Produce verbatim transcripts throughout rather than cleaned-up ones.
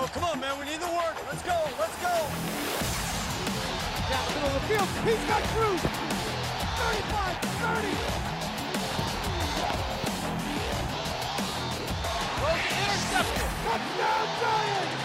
Oh, come on, man. We need the work. Let's go. Let's go. Down the middle of the field. He's got Cruz. thirty-five, thirty. Intercepted. Touchdown, Giants.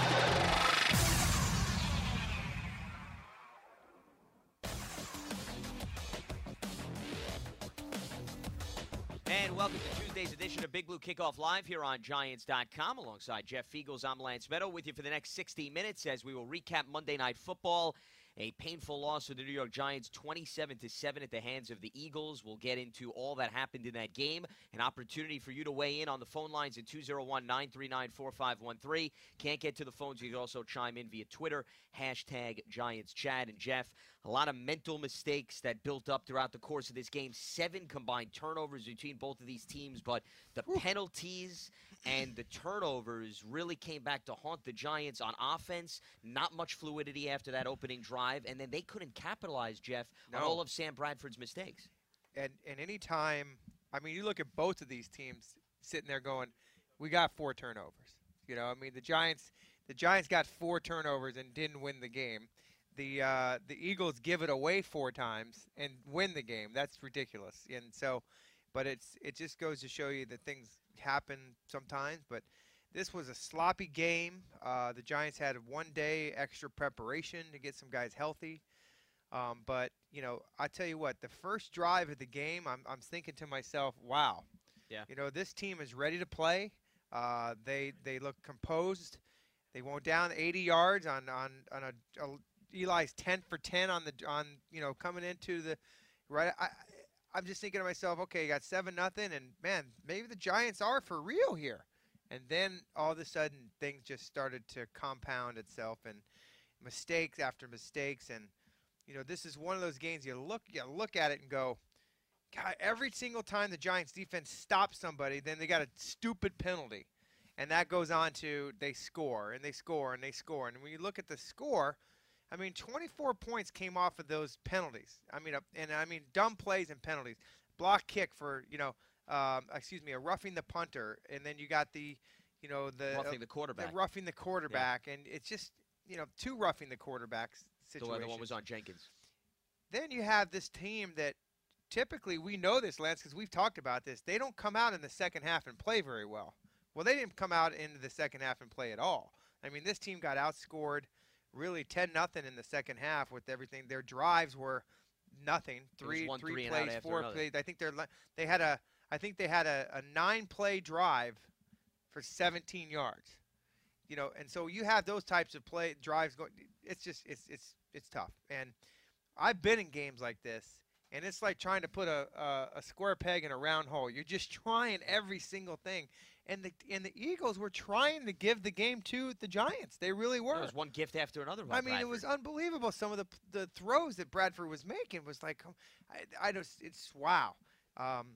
And welcome to Tuesday's edition of Big Blue Kickoff Live here on Giants dot com. Alongside Jeff Feagles, I'm Lance Meadow with you for the next sixty minutes as we will recap Monday Night Football. A painful loss for the New York Giants, twenty-seven to seven at the hands of the Eagles. We'll get into all that happened in that game. An opportunity for you to weigh in on the phone lines at two oh one, nine three nine, four five one three. Can't get to the phones. You can also chime in via Twitter, hashtag Giants Chat. And Jeff, a lot of mental mistakes that built up throughout the course of this game. Seven combined turnovers between both of these teams, but the Ooh. penalties and the turnovers really came back to haunt the Giants on offense. Not much fluidity after that opening drive, and then they couldn't capitalize, Jeff, no. on all of Sam Bradford's mistakes. And and any time, I mean, you look at both of these teams sitting there going, we got four turnovers. You know, I mean, the Giants the Giants got four turnovers and didn't win the game. The uh, the Eagles give it away four times and win the game. That's ridiculous. And so, but it's it just goes to show you that things happen sometimes. But this was a sloppy game. Uh, the Giants had one day extra preparation to get some guys healthy. Um, but, you know, I tell you what, the first drive of the game, I'm, I'm thinking to myself, wow. Yeah. You know, this team is ready to play. Uh, they they look composed. They went down eighty yards on, on, on a, a Eli's ten for ten on the on you know coming into the right. I, I'm just thinking to myself, okay, you got seven nothing, and man, maybe the Giants are for real here. And then all of a sudden, things just started to compound itself, and mistakes after mistakes. And you know, this is one of those games you look you look at it and go, God, every single time the Giants defense stops somebody, then they got a stupid penalty, and that goes on to they score and they score and they score. And when you look at the score, I mean, twenty-four points came off of those penalties. I mean, uh, and I mean, dumb plays and penalties. Block kick for, you know, um, excuse me, a roughing the punter, and then you got the, you know, the roughing uh, the quarterback. The roughing the quarterback, yeah. And it's just, you know, two roughing the quarterbacks situations. The one was on Jenkins. Then you have this team that typically we know this, Lance, because we've talked about this. They don't come out in the second half and play very well. Well, they didn't come out into the second half and play at all. I mean, this team got outscored really ten nothing in the second half with everything. Their drives were nothing. Three, one, three, three plays, four plays. I think they're they had a I think they had a, a nine play drive for seventeen yards. You know, and so you have those types of play drives going. It's just it's it's it's tough. And I've been in games like this, and it's like trying to put a a, a square peg in a round hole. You're just trying every single thing. And the and the Eagles were trying to give the game to the Giants. They really were. There was one gift after another. I mean, Bradford. It was unbelievable. Some of the the throws that Bradford was making was like, I, I just it's wow. Um,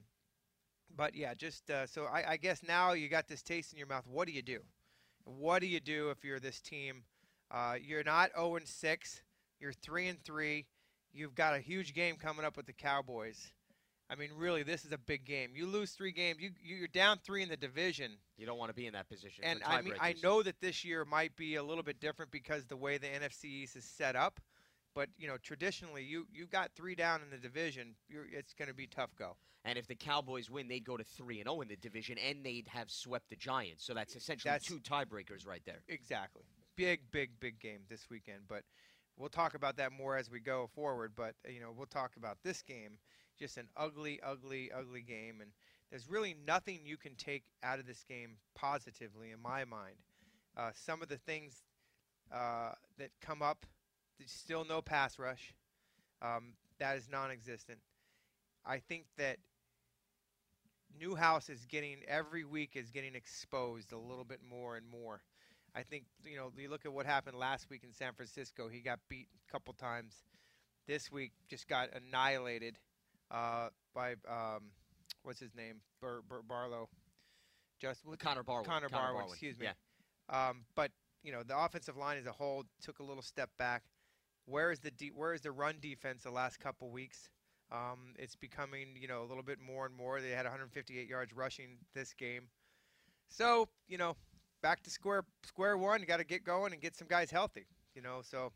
but yeah, just uh, so I, I guess now you got this taste in your mouth. What do you do? What do you do if you're this team? Uh, you're not oh and six. You're three and three. You've got a huge game coming up with the Cowboys. I mean, really, this is a big game. You lose three games, you you're down three in the division. You don't want to be in that position. And I mean, I know that this year might be a little bit different because the way the N F C East is set up. But you know, traditionally, you you got three down in the division. You're, it's going to be tough go. And if the Cowboys win, they'd go to three and zero in the division, and they'd have swept the Giants. So that's essentially that's, two tiebreakers right there. Exactly. Big, big, big game this weekend. But we'll talk about that more as we go forward. But you know, we'll talk about this game. Just an ugly, ugly, ugly game. And there's really nothing you can take out of this game positively in my mind. Uh, some of the things uh, that come up, there's still no pass rush. Um, that is non-existent. I think that Newhouse is getting, every week is getting exposed a little bit more and more. I think, you know, you look at what happened last week in San Francisco. He got beat a couple times. This week just got annihilated. Uh, by um, what's his name? Bar- Bar- Barlow. Just what, Connor Barwin. Connor, Connor Barwin, Barwin. Excuse me. Yeah. Um, but you know, the offensive line as a whole took a little step back. Where is the de- where is the run defense the last couple weeks? Um, it's becoming, you know, a little bit more and more. They had one hundred fifty-eight yards rushing this game. So, you know, back to square square one. You got to get going and get some guys healthy. You know, so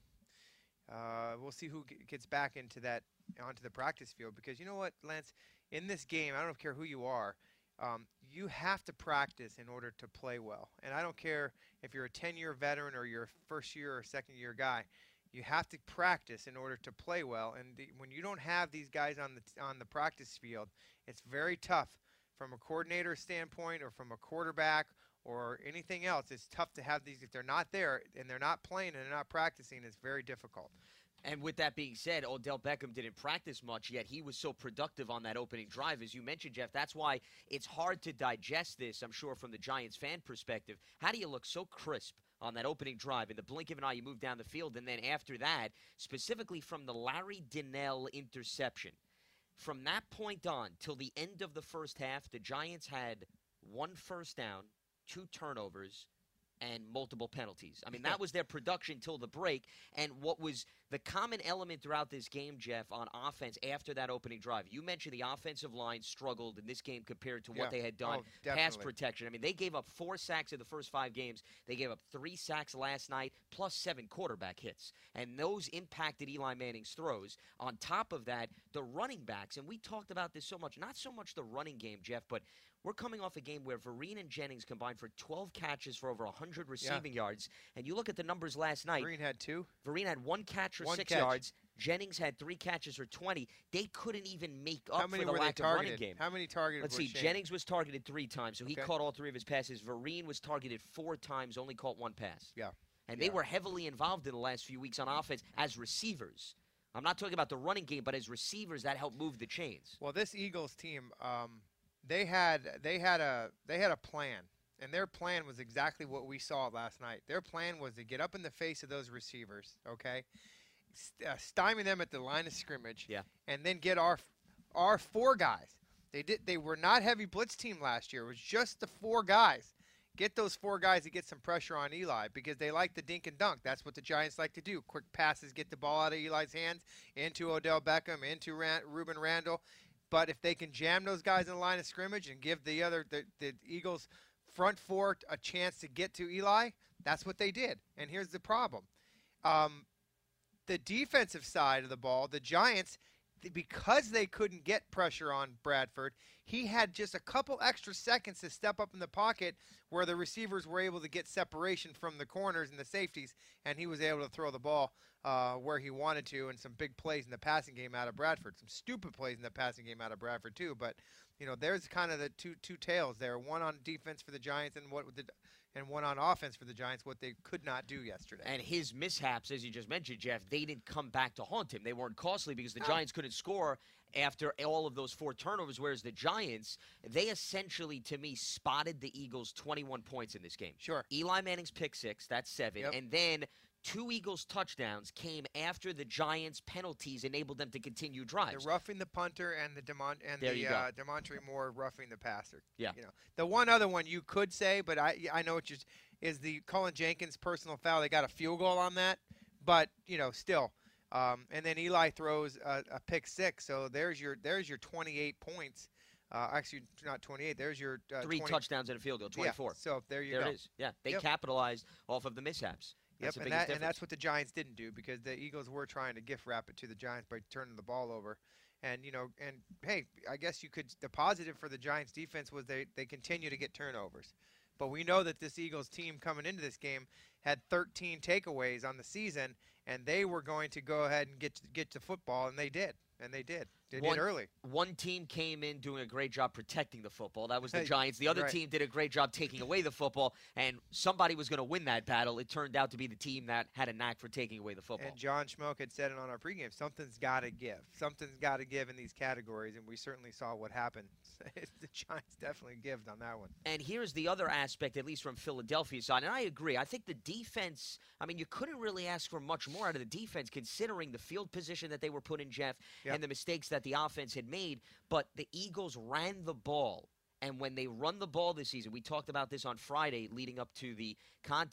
uh, we'll see who g- gets back into that onto the practice field because you know what, Lance, in this game, I don't care who you are, um, you have to practice in order to play well. And I don't care if you're a ten-year veteran or you're a first-year or second-year guy. You have to practice in order to play well. And the, when you don't have these guys on the t- on the practice field, it's very tough from a coordinator standpoint or from a quarterback or anything else. It's tough to have these. If they're not there and they're not playing and they're not practicing, it's very difficult. And with that being said, Odell Beckham didn't practice much, yet he was so productive on that opening drive. As you mentioned, Jeff, that's why it's hard to digest this, I'm sure, from the Giants fan perspective. How do you look so crisp on that opening drive? In the blink of an eye, you move down the field, and then after that, specifically from the Larry Donnell interception, from that point on till the end of the first half, the Giants had one first down, two turnovers, and multiple penalties. I mean, that was their production till the break. And what was the common element throughout this game, Jeff, on offense after that opening drive? You mentioned the offensive line struggled in this game compared to Yeah. what they had done. Oh, Pass definitely. protection. I mean, they gave up four sacks in the first five games. They gave up three sacks last night, plus seven quarterback hits. And those impacted Eli Manning's throws. On top of that, the running backs, and we talked about this so much, not so much the running game, Jeff, but we're coming off a game where Vereen and Jennings combined for twelve catches for over one hundred receiving yards. And you look at the numbers last night. Green had two. Vereen had one catch for One six catch. yards. Jennings had three catches for twenty. They couldn't even make How up many for the were lack they of running targeted? game. How many targeted Let's was see. Shane? Jennings was targeted three times, so he Okay. caught all three of his passes. Vereen was targeted four times, only caught one pass. Yeah. And they Yeah. were heavily involved in the last few weeks on offense as receivers. I'm not talking about the running game, but as receivers, that helped move the chains. Well, this Eagles team, um, they had they had a they had a plan, and their plan was exactly what we saw last night. Their plan was to get up in the face of those receivers, okay, St- uh, stymie them at the line of scrimmage, Yeah. and then get our our four guys. They did. They were not heavy blitz team last year. It was just the four guys. Get those four guys to get some pressure on Eli because they like the dink and dunk. That's what the Giants like to do. Quick passes, get the ball out of Eli's hands into Odell Beckham, into Ran- Reuben Randall. But if they can jam those guys in the line of scrimmage and give the other the, the Eagles front four a chance to get to Eli, that's what they did. And here's the problem. Um, the defensive side of the ball, the Giants, because they couldn't get pressure on Bradford, he had just a couple extra seconds to step up in the pocket where the receivers were able to get separation from the corners and the safeties, and he was able to throw the ball uh, where he wanted to, and some big plays in the passing game out of Bradford. Some stupid plays in the passing game out of Bradford too, but you know, there's kind of the two two tails there. One on defense for the Giants and what the and one on offense for the Giants, what they could not do yesterday. And his mishaps, as you just mentioned, Jeff, they didn't come back to haunt him. They weren't costly because the No. Giants couldn't score after all of those four turnovers, whereas the Giants, they essentially, to me, spotted the Eagles twenty-one points in this game. Sure. Eli Manning's pick six, that's seven. Yep. And then two Eagles touchdowns came after the Giants' penalties enabled them to continue The drives. roughing the punter and the Demont and There the you go. uh, Demontre Moore roughing the passer. Yeah. You know, the one other one you could say, but I I know what you're is the Colin Jenkins personal foul. They got a field goal on that, but you know, still. Um, and then Eli throws a, a pick six, so there's your there's your twenty-eight points. Uh, actually, not twenty-eight. There's your uh, Three twenty, touchdowns and a field goal, twenty-four. Yeah, so there you there go. it is. Yeah, they Yep. capitalized off of the mishaps. That's Yep, the and, biggest that, and difference. that's what the Giants didn't do because the Eagles were trying to gift wrap it to the Giants by turning the ball over. And, you know, and hey, I guess you could – the positive for the Giants defense was they, they continue to get turnovers. But we know that this Eagles team coming into this game had thirteen takeaways on the season, and they were going to go ahead and get to, get to football, and they did. And they did. They One- did early. One team came in doing a great job protecting the football. That was the Hey, Giants. The other right. team did a great job taking away the football, and somebody was going to win that battle. It turned out to be the team that had a knack for taking away the football. And John Schmoke had said it on our pregame. Something's got to give. Something's got to give in these categories, and we certainly saw what happened. The Giants definitely gived on that one. And here's the other aspect, at least from Philadelphia's side, and I agree. I think the defense, I mean, you couldn't really ask for much more out of the defense considering the field position that they were put in, Jeff, Yep. and the mistakes that the offense had made. But the Eagles ran the ball. And when they run the ball this season, we talked about this on Friday leading up to the contest,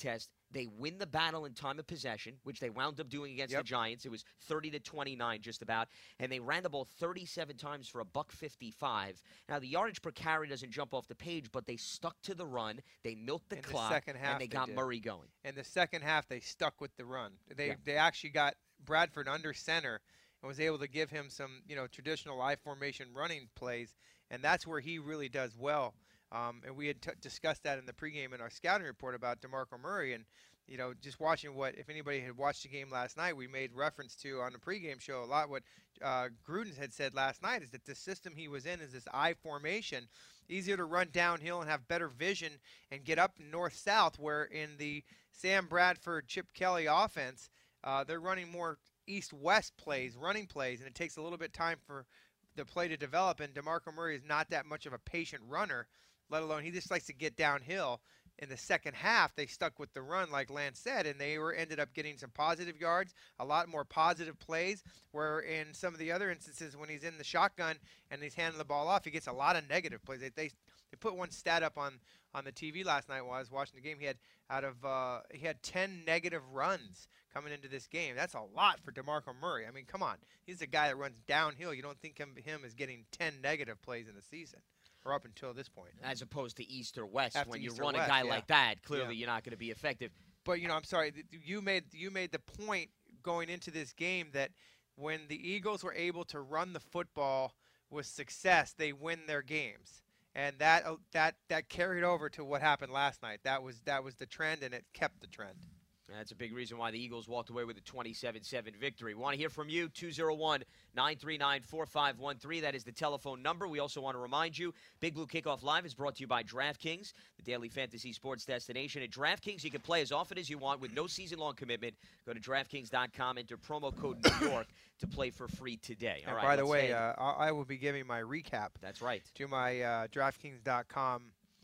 They win the battle in time of possession, which they wound up doing against Yep. the Giants. It was thirty to twenty-nine just about. And they ran the ball thirty-seven times for a buck fifty-five. Now, the yardage per carry doesn't jump off the page, but they stuck to the run. They milked the In the clock, second half, and they they got did. Murray going. In the second half, they stuck with the run. They Yeah. they actually got Bradford under center and was able to give him some, you know, traditional I formation running plays, and that's where he really does well. Um, and we had t- discussed that in the pregame in our scouting report about DeMarco Murray, and you know, just watching what, if anybody had watched the game last night, we made reference to on the pregame show a lot what uh, Gruden had said last night is that the system he was in is this I formation, easier to run downhill and have better vision and get up north-south, where in the Sam Bradford, Chip Kelly offense, uh, they're running more east-west plays, running plays, and it takes a little bit of time for the play to develop, and DeMarco Murray is not that much of a patient runner, let alone he just likes to get downhill. In the second half, they stuck with the run, like Lance said, and they were ended up getting some positive yards, a lot more positive plays, where in some of the other instances when he's in the shotgun and he's handing the ball off, he gets a lot of negative plays. They, they, they put one stat up on, on the T V last night while I was watching the game. He had out of uh, he had ten negative runs coming into this game. That's a lot for DeMarco Murray. I mean, come on. He's a guy that runs downhill. You don't think him, him as getting ten negative plays in the season. Or up until this point. As opposed to East or West, After when you East or run a West, guy yeah. like that, clearly Yeah. you're not going to be effective. But, you know, I'm sorry. th- You made you made the point going into this game that when the Eagles were able to run the football with success, they win their games. And that uh, that that carried over to what happened last night. That was that was the trend, and it kept the trend. That's a big reason why the Eagles walked away with a twenty-seven seven victory. We want to hear from you, two oh one, nine three nine, four five one three. That is the telephone number. We also want to remind you, Big Blue Kickoff Live is brought to you by DraftKings, the daily fantasy sports destination. At DraftKings, you can play as often as you want with no season-long commitment. Go to DraftKings dot com, enter promo code New York to play for free today. All And right, by the let's way, stay- uh, I I will be giving my recap That's right. to my uh, DraftKings dot com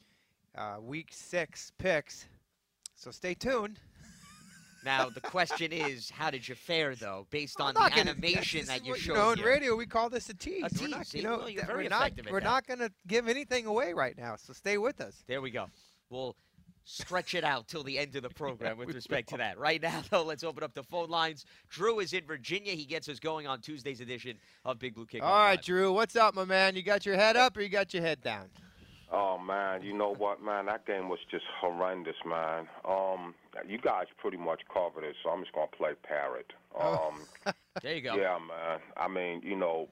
uh, Week Six picks. So stay tuned. Now, the question is, how did you fare, though, based I'm on not the gonna- animation this that is you what- showed You know, in here? radio, we call this a tease. A We're not, tease, you see? know, Well, you're that very we're not, effective at we're that. not going to give anything away right now, so stay with us. There we go. We'll stretch it out till the end of the program with respect to that. Right now, though, let's open up the phone lines. Drew is in Virginia. He gets us going on Tuesday's edition of Big Blue Kickoff All right, Live. Drew, what's up, my man? You got your head up or you got your head down? Oh man, you know what, man? That game was just horrendous, man. Um, you guys pretty much covered it, so I'm just gonna play parrot. Um, There you go. yeah, man. I mean, you know,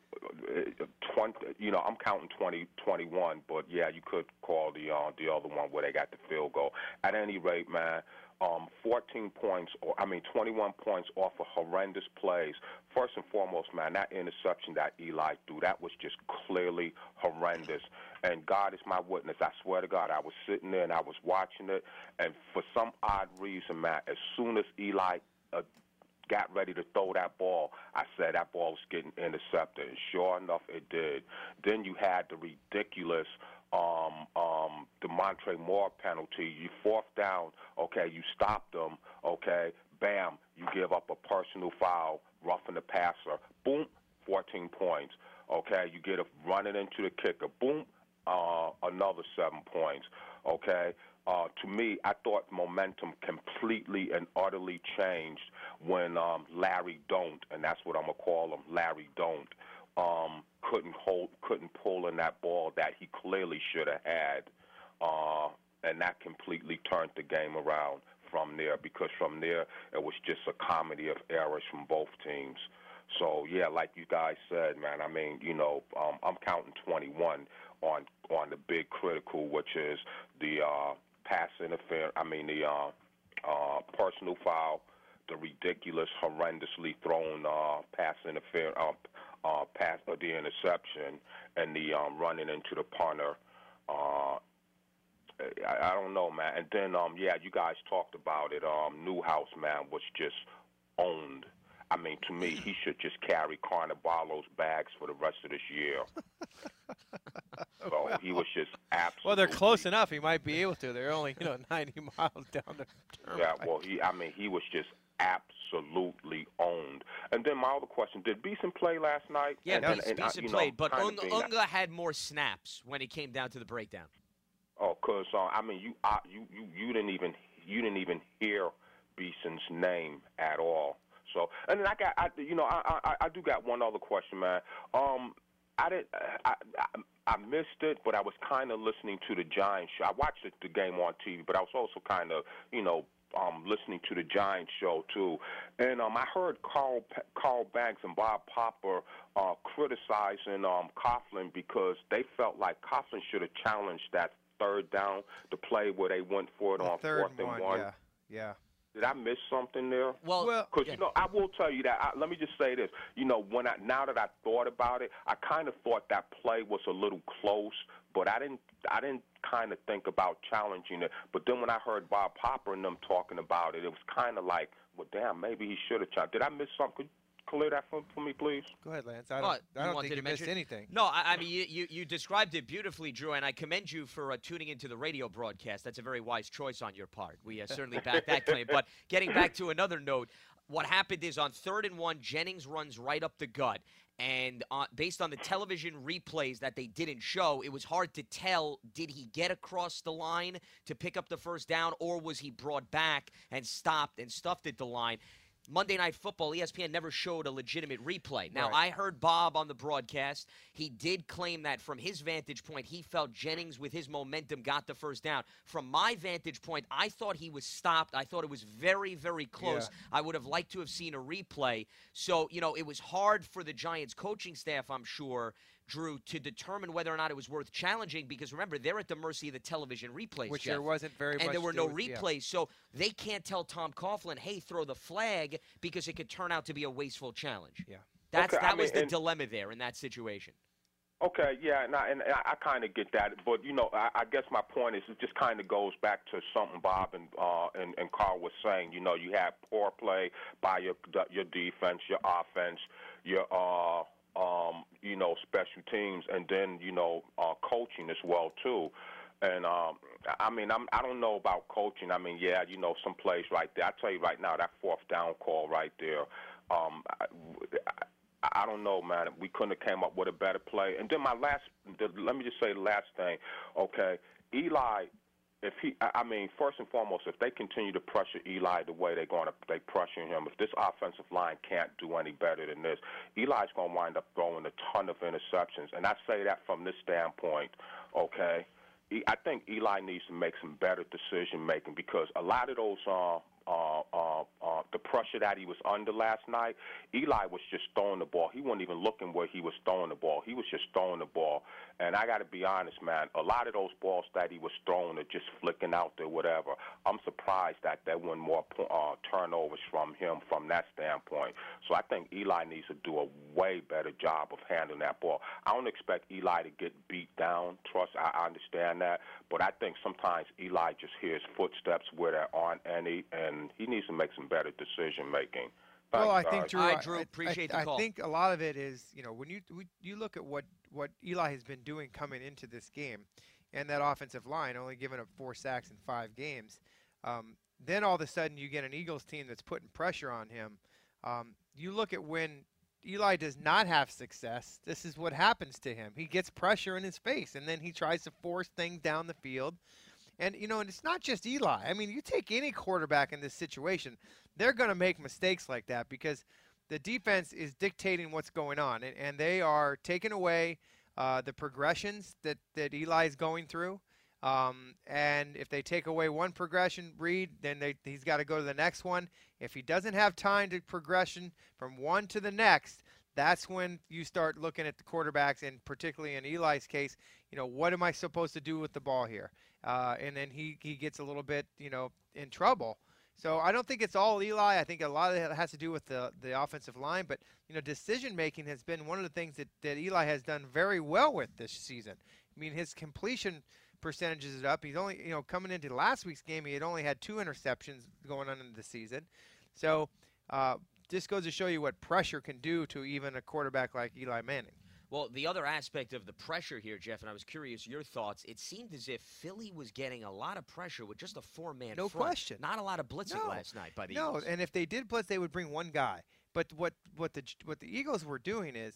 twenty. You know, I'm counting twenty, twenty-one, but yeah, you could call the uh, the other one where they got the field goal. At any rate, man. Um, fourteen points, or I mean, twenty-one points off of horrendous plays. First and foremost, man, that interception that Eli threw, that was just clearly horrendous. And God is my witness. I swear to God, I was sitting there and I was watching it, and for some odd reason, man, as soon as Eli uh, got ready to throw that ball, I said that ball was getting intercepted. And sure enough, it did. Then you had the ridiculous Um, um, the Montre Moore penalty. You fourth down, okay, you stop them, okay, bam, you give up a personal foul, roughing the passer, boom, fourteen points, okay, you get a running into the kicker, boom, uh, another seven points, okay. Uh, to me, I thought momentum completely and utterly changed when um, Larry Don't, and that's what I'm gonna call him, Larry Don't, um, couldn't hold, couldn't pull in that ball that he clearly should have had, uh, and that completely turned the game around from there. Because from there, it was just a comedy of errors from both teams. So yeah, like you guys said, man. I mean, you know, um, I'm counting twenty-one on on the big critical, which is the uh, pass interference. I mean, the uh, uh, personal foul, the ridiculous, horrendously thrown uh, pass interference. Uh, Uh, pass or the interception, and the um, running into the punter. Uh, I, I don't know, man. And then, um, yeah, you guys talked about it. Um, Newhouse, man, was just owned. I mean, to me, he should just carry Carnivalo's bags for the rest of this year. So he was just absolutely. Well, they're close enough. He might be able to. They're only, you know, ninety miles down the turnpike. Yeah, well, he. I mean, he was just absolutely owned. And then my other question: did Beeson play last night? Yeah, and, Bees- and, and, uh, Beeson you know, played, but kind of Unga, being that- Unga had more snaps when it came down to the breakdown. Oh, cause uh, I mean, you, uh, you, you, you didn't even, you didn't even hear Beeson's name at all. So, and then I got, I, you know, I, I I do got one other question, man. Um, I didn't, I, I, I missed it, but I was kind of listening to the Giants show. I watched the game on T V, but I was also kind of, you know, um, listening to the Giants show too. And um, I heard Carl Carl Banks and Bob Popper uh, criticizing um, Coughlin because they felt like Coughlin should have challenged that third down, the play where they went for it the on third fourth and one. one. Yeah, yeah. Did I miss something there? Well, Well, Because, yeah. you know, I will tell you that. I, let me just say this. You know, when I now that I thought about it, I kind of thought that play was a little close, but I didn't I didn't kind of think about challenging it. But then when I heard Bob Popper and them talking about it, it was kind of like, well, damn, maybe he should have challenged. Did I miss something? Clear that for, for me, please? Go ahead, Lance. I don't, Well, I you don't wanted think to you missed mention- anything. No, I, I mean, you, you, you described it beautifully, Drew, and I commend you for uh, tuning into the radio broadcast. That's a very wise choice on your part. We uh, certainly back that claim. But getting back to another note, what happened is on third and one, Jennings runs right up the gut. And uh, based on the television replays that they didn't show, it was hard to tell, did he get across the line to pick up the first down, or was he brought back and stopped and stuffed at the line? Monday Night Football, E S P N never showed a legitimate replay. Now, Right. I heard Bob on the broadcast. He did claim that from his vantage point, he felt Jennings, with his momentum, got the first down. From my vantage point, I thought he was stopped. I thought it was very, very close. Yeah. I would have liked to have seen a replay. So, you know, it was hard for the Giants coaching staff, I'm sure, Drew, to determine whether or not it was worth challenging, because remember, they're at the mercy of the television replays, Which Jeff. there wasn't very much. And there were to no do with- yeah. replays, so they can't tell Tom Coughlin, hey, throw the flag, because it could turn out to be a wasteful challenge. Yeah. That's Okay, I that was mean, the and- dilemma there in that situation. Okay, yeah, and I, and I, I kind of get that, but you know, I, I guess my point is it just kind of goes back to something Bob and, uh, and and Carl was saying. You know, you have poor play by your your defense, your offense, your uh, um, you know, special teams, and then you know, uh, coaching as well too. And um, I mean, I'm, I don't know about coaching. I mean, yeah, you know, some plays right there. I tell you right now, that fourth down call right there. Um, I, I, I don't know, man. We couldn't have came up with a better play. And then my last, the, let me just say the last thing, okay? Eli, if he, I I mean, first and foremost, if they continue to pressure Eli the way they're going to, they pressure him. If this offensive line can't do any better than this, Eli's going to wind up throwing a ton of interceptions. And I say that from this standpoint, okay? I think Eli needs to make some better decision making, because a lot of those uh, uh, uh, uh, the pressure that he was under last night, Eli was just throwing the ball. He wasn't even looking where he was throwing the ball. He was just throwing the ball. And I got to be honest, man, a lot of those balls that he was throwing are just flicking out there, whatever. I'm surprised that there weren't more uh, turnovers from him from that standpoint. So I think Eli needs to do a way better job of handling that ball. I don't expect Eli to get beat down. Trust, I understand that. But I think sometimes Eli just hears footsteps where there aren't any, and he needs to make some better decision making. Well, I Thanks, think guys. Drew. All right, I- Drew, I, appreciate I, the call. I think a lot of it is, you know, when you we, you look at what what Eli has been doing coming into this game, and that offensive line only giving up four sacks in five games. Um, then all of a sudden you get an Eagles team that's putting pressure on him. Um, you look at when Eli does not have success, this is what happens to him. He gets pressure in his face, and then he tries to force things down the field. And, you know, and it's not just Eli. I mean, you take any quarterback in this situation, they're going to make mistakes like that, because the defense is dictating what's going on, and, and they are taking away uh, the progressions that, that Eli's going through. Um, and if they take away one progression, Reed, then they, he's got to go to the next one. If he doesn't have time to progression from one to the next, that's when you start looking at the quarterbacks, and particularly in Eli's case, you know, what am I supposed to do with the ball here? Uh, and then he, he gets a little bit, you know, in trouble. So I don't think it's all Eli. I think a lot of it has to do with the, the offensive line. But, you know, decision-making has been one of the things that, that Eli has done very well with this season. I mean, his completion percentages is up. He's only, you know, coming into last week's game, he had only had two interceptions going on in the season. So uh, this goes to show you what pressure can do to even a quarterback like Eli Manning. Well, the other aspect of the pressure here, Jeff, and I was curious your thoughts, it seemed as if Philly was getting a lot of pressure with just a four-man No front. question. Not a lot of blitzing No. last night by the No, Eagles. and if they did blitz, they would bring one guy. But what what the what the Eagles were doing is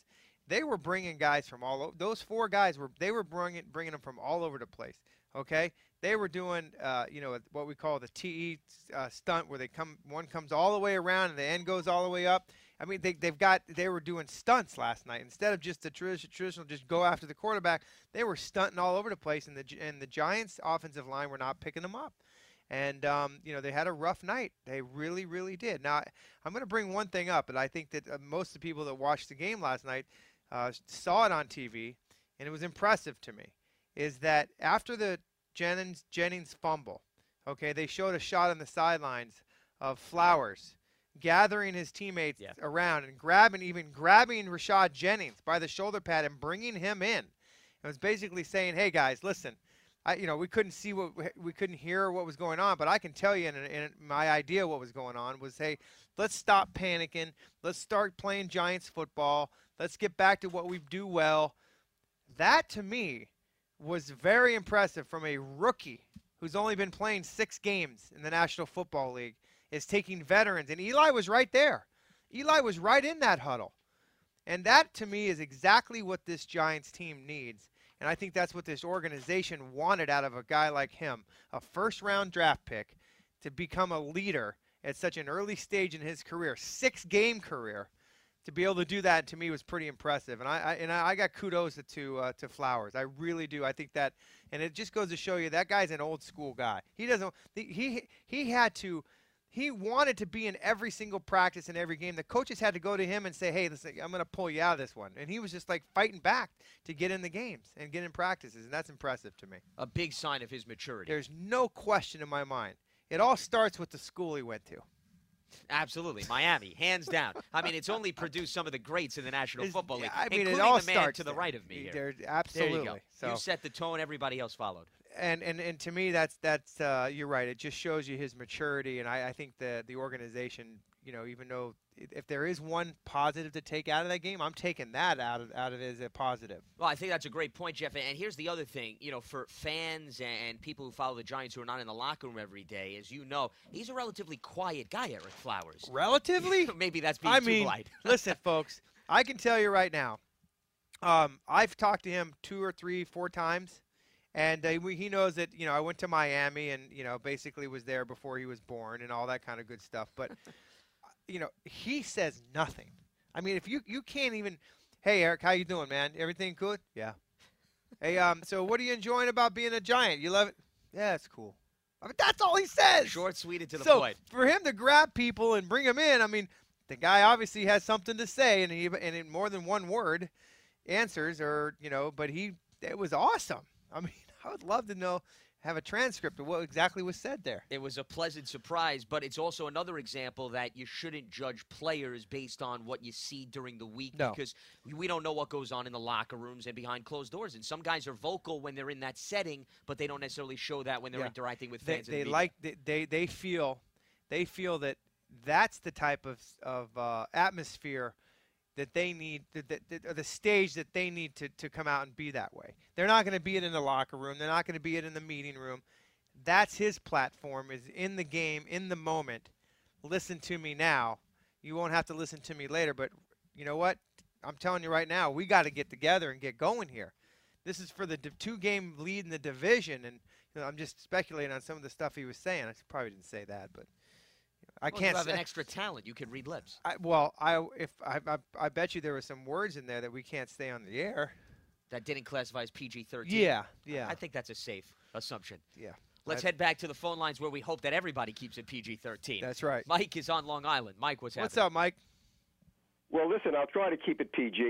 they were bringing guys from all over. Those four guys were they were bringing bringing them from all over the place. Okay, they were doing uh, you know what we call the T E uh, stunt, where they come one comes all the way around and the end goes all the way up. I mean, they they've got they were doing stunts last night instead of just the traditional traditional just go after the quarterback. They were stunting all over the place, and the and the Giants' offensive line were not picking them up. And, um, you know, they had a rough night. They really, really did. Now, I'm going to bring one thing up, and I think that uh, most of the people that watched the game last night uh, saw it on T V, and it was impressive to me, is that after the Jennings, Jennings fumble, okay, they showed a shot on the sidelines of Flowers gathering his teammates yeah. around and grabbing, even grabbing Rashad Jennings by the shoulder pad and bringing him in. It was basically saying, hey, guys, listen. I, you know, we couldn't see what we couldn't hear what was going on, but I can tell you, and, and my idea what was going on was, hey, let's stop panicking. Let's start playing Giants football. Let's get back to what we do well. That to me was very impressive from a rookie who's only been playing six games in the National Football League, is taking veterans, and Eli was right there. Eli was right in that huddle, and that to me is exactly what this Giants team needs. And I think that's what this organization wanted out of a guy like him, a first-round draft pick, to become a leader at such an early stage in his career, six-game career. To be able to do that, to me, was pretty impressive. And I, I and I got kudos to uh, to Flowers. I really do. I think that, and it just goes to show you that guy's an old-school guy. He doesn't. He he had to. He wanted to be in every single practice and every game. The coaches had to go to him and say, hey, listen, I'm going to pull you out of this one. And he was just like fighting back to get in the games and get in practices. And that's impressive to me. A big sign of his maturity. There's no question in my mind. It all starts with the school he went to. Absolutely. Miami, hands down. I mean, it's only produced some of the greats in the National It's, Football League, I mean, including it all the man starts to the there. right of me here. There, absolutely. There you go. So. You set the tone. Everybody else followed. And, and and to me, that's that's uh, you're right. It just shows you his maturity, and I, I think the the organization, you know, even though if there is one positive to take out of that game, I'm taking that out of out of it as a positive. Well, I think that's a great point, Jeff. And here's the other thing, you know, for fans and people who follow the Giants who are not in the locker room every day, as you know, he's a relatively quiet guy, Eric Flowers. Relatively? Maybe that's being I too mean, light. listen, folks, I can tell you right now, um, I've talked to him two or three, four times. And uh, we, he knows that, you know, I went to Miami and, you know, basically was there before he was born and all that kind of good stuff. But, you know, he says nothing. I mean, if you, you can't even, hey, Eric, how you doing, man? Everything good? Yeah. Hey, um, so what are you enjoying about being a Giant? You love it? Yeah, it's cool. I mean, that's all he says. Short, sweet, and to the so point. For him to grab people and bring them in, I mean, the guy obviously has something to say, and, he, and in more than one word answers or, you know, but he, it was awesome. I mean, I would love to know, have a transcript of what exactly was said there. It was a pleasant surprise, but it's also another example that you shouldn't judge players based on what you see during the week No. because we don't know what goes on in the locker rooms and behind closed doors. And some guys are vocal when they're in that setting, but they don't necessarily show that when they're Yeah. interacting with They, fans. they and the like they, they they feel they feel that that's the type of of uh, atmosphere that they need, that, that, that, or the stage that they need to, to come out and be that way. They're not going to be it in the locker room. They're not going to be it in the meeting room. That's his platform, is in the game, in the moment. Listen to me now. You won't have to listen to me later, but you know what? I'm telling you right now, we got to get together and get going here. This is for the div- two-game lead in the division, and you know, I'm just speculating on some of the stuff he was saying. I probably didn't say that, but I well, can't you have say. an extra talent. You can read lips. I, well, I if I, I I bet you there were some words in there that we can't say on the air. That didn't classify as P G thirteen. Yeah, yeah, I think that's a safe assumption. yeah. Let's I- head back to the phone lines where we hope that everybody keeps it P G thirteen. That's right. Mike is on Long Island. Mike, what's happening? What's up, Mike? Well, listen, I'll try to keep it P G.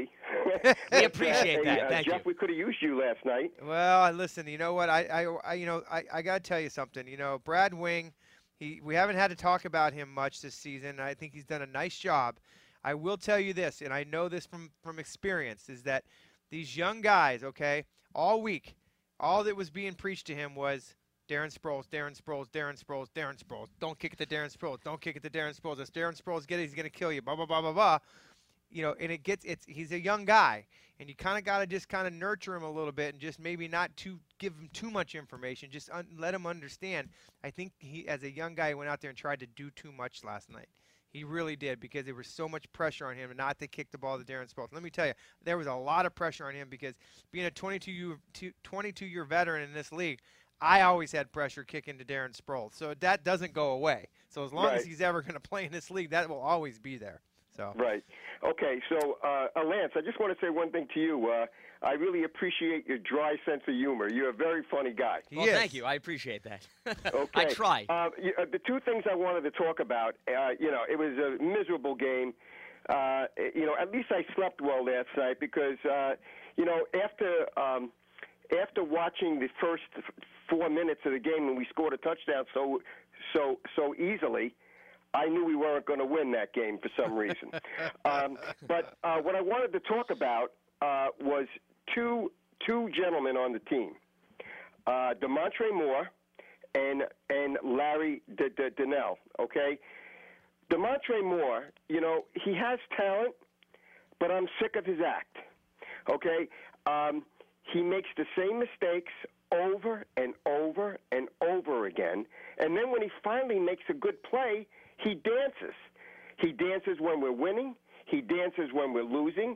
We appreciate Hey, that. uh, Thank Jeff, you. we could have used you last night. Well, listen. You know what? I I, I you know I, I gotta tell you something. You know, Brad Wing. He we haven't had to talk about him much this season. I think he's done a nice job. I will tell you this, and I know this from from experience, is that these young guys, okay, all week, all that was being preached to him was Darren Sproles, Darren Sproles, Darren Sproles, Darren Sproles. Don't kick it to Darren Sproles. Don't kick it to Darren Sproles. If Darren Sproles get it, he's gonna kill you. Blah blah blah blah blah. You know, and it gets it's he's a young guy, and you kind of got to just kind of nurture him a little bit, and just maybe not too give him too much information. Just un, let him understand. I think he, as a young guy, he went out there and tried to do too much last night. He He really did, because there was so much pressure on him not to kick the ball to Darren Sproles. Let me tell you, there was a lot of pressure on him because being a twenty-two-year veteran in this league, I always had pressure kicking to Darren Sproles. So that doesn't go away. So as long right. as he's ever going to play in this league, that will always be there. So Right. Okay, so uh, uh, Lance, I just want to say one thing to you. Uh, I really appreciate your dry sense of humor. You're a very funny guy. he Well, is. thank you. I appreciate that. Okay. I try. Uh, you, uh, the two things I wanted to talk about, uh, you know, it was a miserable game. Uh, you know, at least I slept well last night because, uh, you know, after um, after watching the first four minutes of the game when we scored a touchdown so so so easily, I knew we weren't going to win that game for some reason. um, but uh, what I wanted to talk about uh, was two two gentlemen on the team, uh, DeMontre Moore and and Larry D- D- Donnell. Okay, DeMontre Moore, you know, he has talent, but I'm sick of his act. Okay, um, he makes the same mistakes over and over and over again, and then when he finally makes a good play, he dances. He dances when we're winning. He dances when we're losing.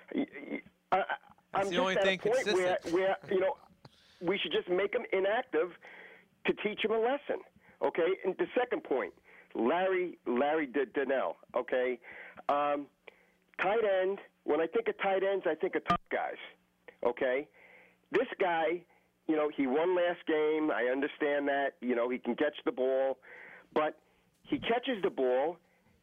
I, I'm the just only at thing a point where, consistent. where, you know, we should just make him inactive to teach him a lesson. Okay. And the second point, Larry Larry D- Donnell. Okay. Um, tight end. When I think of tight ends, I think of tough guys. Okay. This guy, you know, he won last game. I understand that. You know, he can catch the ball, but he catches the ball,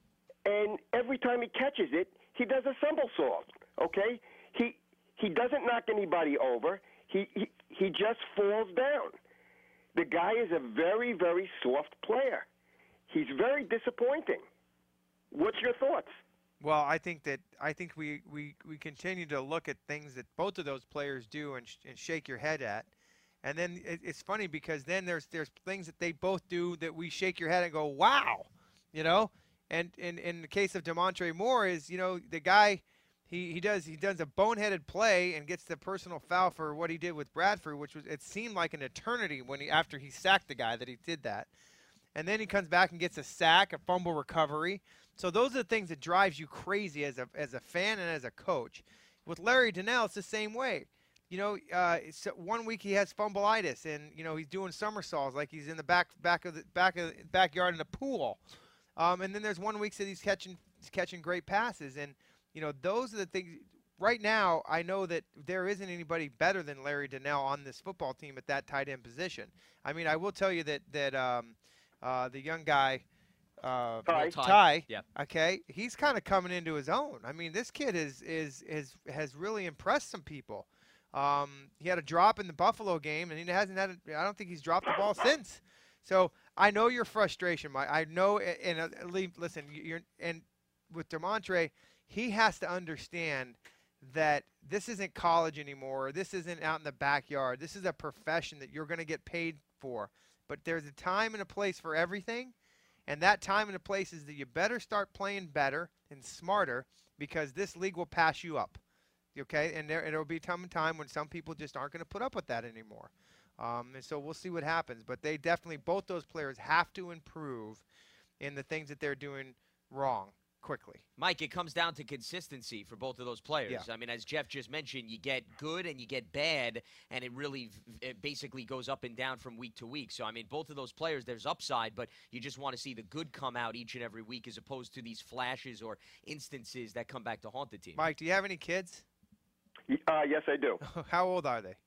and every time he catches it, he does a somersault. Okay, he he doesn't knock anybody over. He he he just falls down. The guy is a very very soft player. He's very disappointing. What's your thoughts? Well, I think that I think we, we, we continue to look at things that both of those players do and, sh- and shake your head at. And then it, it's funny because then there's there's things that they both do that we shake your head and go, wow, you know. And in in the case of DeMontre Moore, is you know the guy, he, he does he does a boneheaded play and gets the personal foul for what he did with Bradford, which was it seemed like an eternity when he after he sacked the guy that he did that. And then he comes back and gets a sack, a fumble recovery. So those are the things that drives you crazy as a as a fan and as a coach. With Larry Donnell, it's the same way. You know, uh, so one week he has fumbleitis, and you know he's doing somersaults like he's in the back back of the back of the backyard in a pool. Um, and then there's one week that he's catching he's catching great passes, and you know those are the things. Right now, I know that there isn't anybody better than Larry Donnell on this football team at that tight end position. I mean, I will tell you that that um, uh, the young guy. Uh, Ty. Ty. Ty, Yeah. okay, he's kind of coming into his own. I mean, this kid is is is has really impressed some people. Um, he had a drop in the Buffalo game, and he hasn't had. A, I don't think he's dropped the ball since. So I know your frustration, Mike. I know, and uh, listen, you're and with DeMontre, he has to understand that this isn't college anymore. This isn't out in the backyard. This is a profession that you're going to get paid for. But there's a time and a place for everything. And that time and the place is that you better start playing better and smarter because this league will pass you up. Okay? And there, and there will be time and time when some people just aren't going to put up with that anymore. Um, and so we'll see what happens. But they definitely, both those players have to improve in the things that they're doing wrong quickly. Mike, it comes down to consistency for both of those players. Yeah. I mean, as Jeff just mentioned, you get good and you get bad, and it really it basically goes up and down from week to week. So, I mean, both of those players, there's upside, but you just want to see the good come out each and every week as opposed to these flashes or instances that come back to haunt the team. Mike, do you have any kids? Uh, yes, I do. How old are they?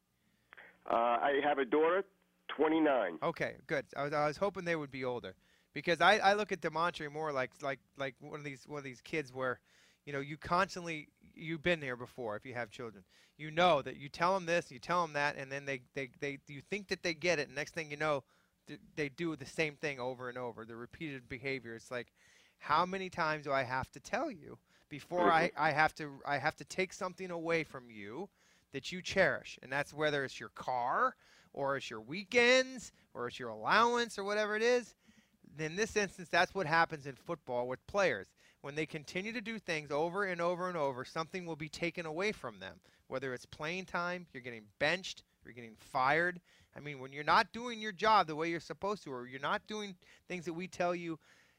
Uh, I have a daughter, twenty-nine. Okay, good. I was, I was hoping they would be older. Because I, I look at DeMontre Moore like like like one of these one of these kids where, you know, you constantly you've been there before if you have children. You know that you tell them this, you tell them that, and then they, they, they you think that they get it, and next thing you know, th- they do the same thing over and over. The repeated behavior. It's like, how many times do I have to tell you before I, I have to I have to take something away from you that you cherish? And that's whether it's your car or it's your weekends or it's your allowance or whatever it is. In this instance, that's what happens in football with players. When they continue to do things over and over and over, something will be taken away from them. Whether it's playing time, you're getting benched, you're getting fired. I mean, when you're not doing your job the way you're supposed to, or you're not doing things that we tell you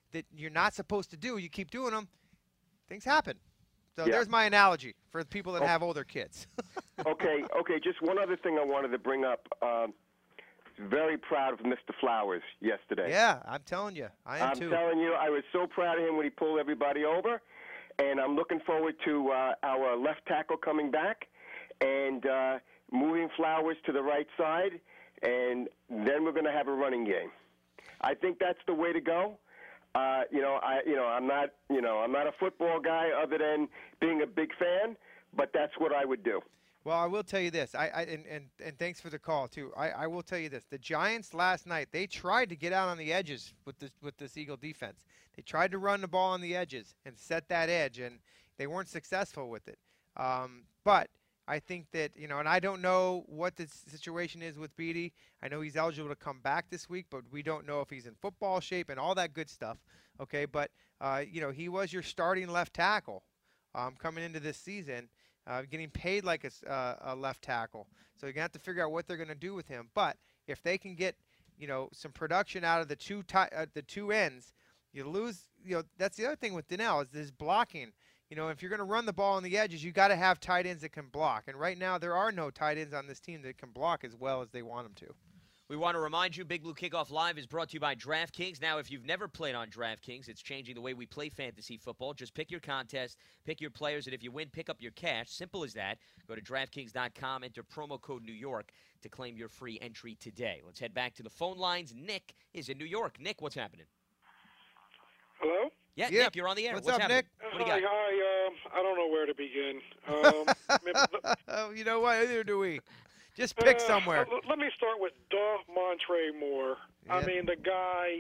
that you're not supposed to do, you keep doing them, things happen. So Yeah. there's my analogy for the people that Oh. have older kids. okay, okay. Just one other thing I wanted to bring up. Um, very proud of Mister Flowers yesterday. Yeah, I'm telling you. I am I'm too. telling you, I was so proud of him when he pulled everybody over, and I'm looking forward to uh, our left tackle coming back and uh, moving Flowers to the right side, and then we're going to have a running game. I think that's the way to go. Uh, you know, I you know I'm not you know I'm not a football guy other than being a big fan, but that's what I would do. Well, I will tell you this. I, I and, and, and thanks for the call too. I, I will tell you this. The Giants last night, they tried to get out on the edges with this with this Eagle defense. They tried to run the ball on the edges and set that edge, and they weren't successful with it. Um, but I think that, you know, and I don't know what the situation is with Beatty. I know he's eligible to come back this week, but we don't know if he's in football shape and all that good stuff. Okay, but, uh, you know, he was your starting left tackle um, coming into this season, uh, getting paid like a, uh, a left tackle. So you're going to have to figure out what they're going to do with him. But if they can get, you know, some production out of the two ti- uh, the two ends, you lose, you know, that's the other thing with Donnell is this blocking. You know, if you're going to run the ball on the edges, you got to have tight ends that can block. And right now, there are no tight ends on this team that can block as well as they want them to. We want to remind you, Big Blue Kickoff Live is brought to you by DraftKings. Now, if you've never played on DraftKings, it's changing the way we play fantasy football. Just pick your contest, pick your players, and if you win, pick up your cash. Simple as that. Go to DraftKings dot com, enter promo code New York to claim your free entry today. Let's head back to the phone lines. Nick is in New York. Nick, what's happening? Hello? Yeah, Yep. Nick, you're on the air. What's, What's up, happening? Nick? What do you hi, got? hi. Um, I don't know where to begin. Um, maybe, Oh, you know what? Neither do we. Just pick uh, somewhere. l- Let me start with Duh Montre Moore. I Yeah. mean, the guy,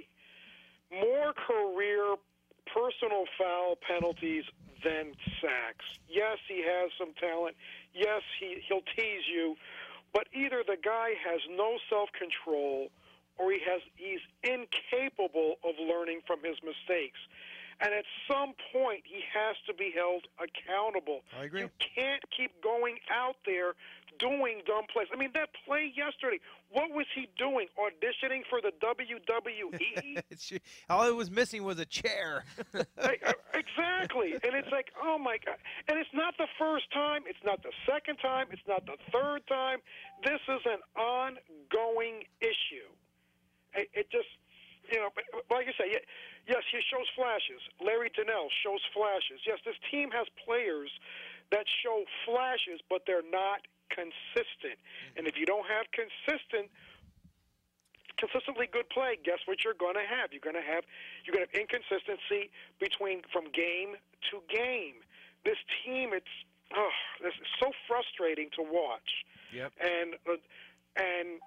more career personal foul penalties than sacks. Yes, he has some talent. Yes, he, he'll tease you. But either the guy has no self-control or he has he's incapable of learning from his mistakes. And at some point, he has to be held accountable. I agree. You can't keep going out there doing dumb plays. I mean, that play yesterday, what was he doing? Auditioning for the W W E? It's, all it was missing was a chair. Like, uh, exactly. And it's like, oh, my God. And it's not the first time. It's not the second time. It's not the third time. This is an ongoing issue. It, it just, you know, like I say, yes, he shows flashes. Larry Donnell shows flashes. Yes, this team has players that show flashes, but they're not consistent. And if you don't have consistent, consistently good play, guess what you're going to have? You're going to have you're going to have inconsistency between from game to game. This team, it's oh, this is so frustrating to watch. Yep. And uh, and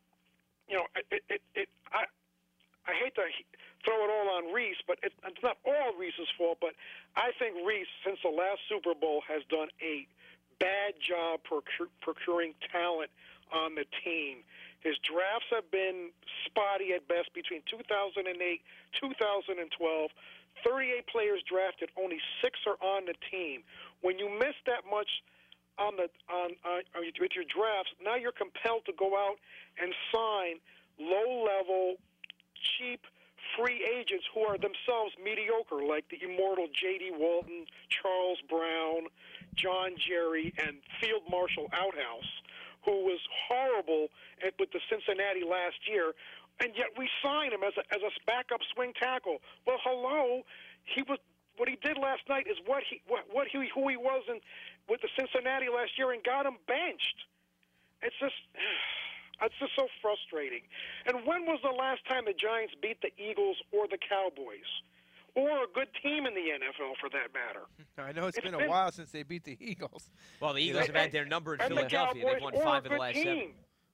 you know, it, it, it I I hate to throw it all on Reese, but it, it's not all Reese's fault. But I think Reese, since the last Super Bowl, has done a bad job procur- procuring talent on the team. His drafts have been spotty at best between two thousand eight, two thousand twelve. thirty-eight players drafted, only six are on the team. When you miss that much on the on uh, with your drafts, now you're compelled to go out and sign low-level, cheap free agents who are themselves mediocre, like the immortal J D. Walton, Charles Brown, John Jerry, and Field Marshal Outhouse, who was horrible at, with the Cincinnati last year, and yet we signed him as a, as a backup swing tackle. Well, hello, he was what he did last night is what he what, what he who he was in with the Cincinnati last year, and got him benched. It's just. It's just so frustrating. And when was the last time the Giants beat the Eagles or the Cowboys? Or a good team in the N F L, for that matter? I know it's, It's been, been- a while since they beat the Eagles. Well, the Eagles have had their number in and the Philadelphia. Cowboys They've won or five a of the good last team. seven.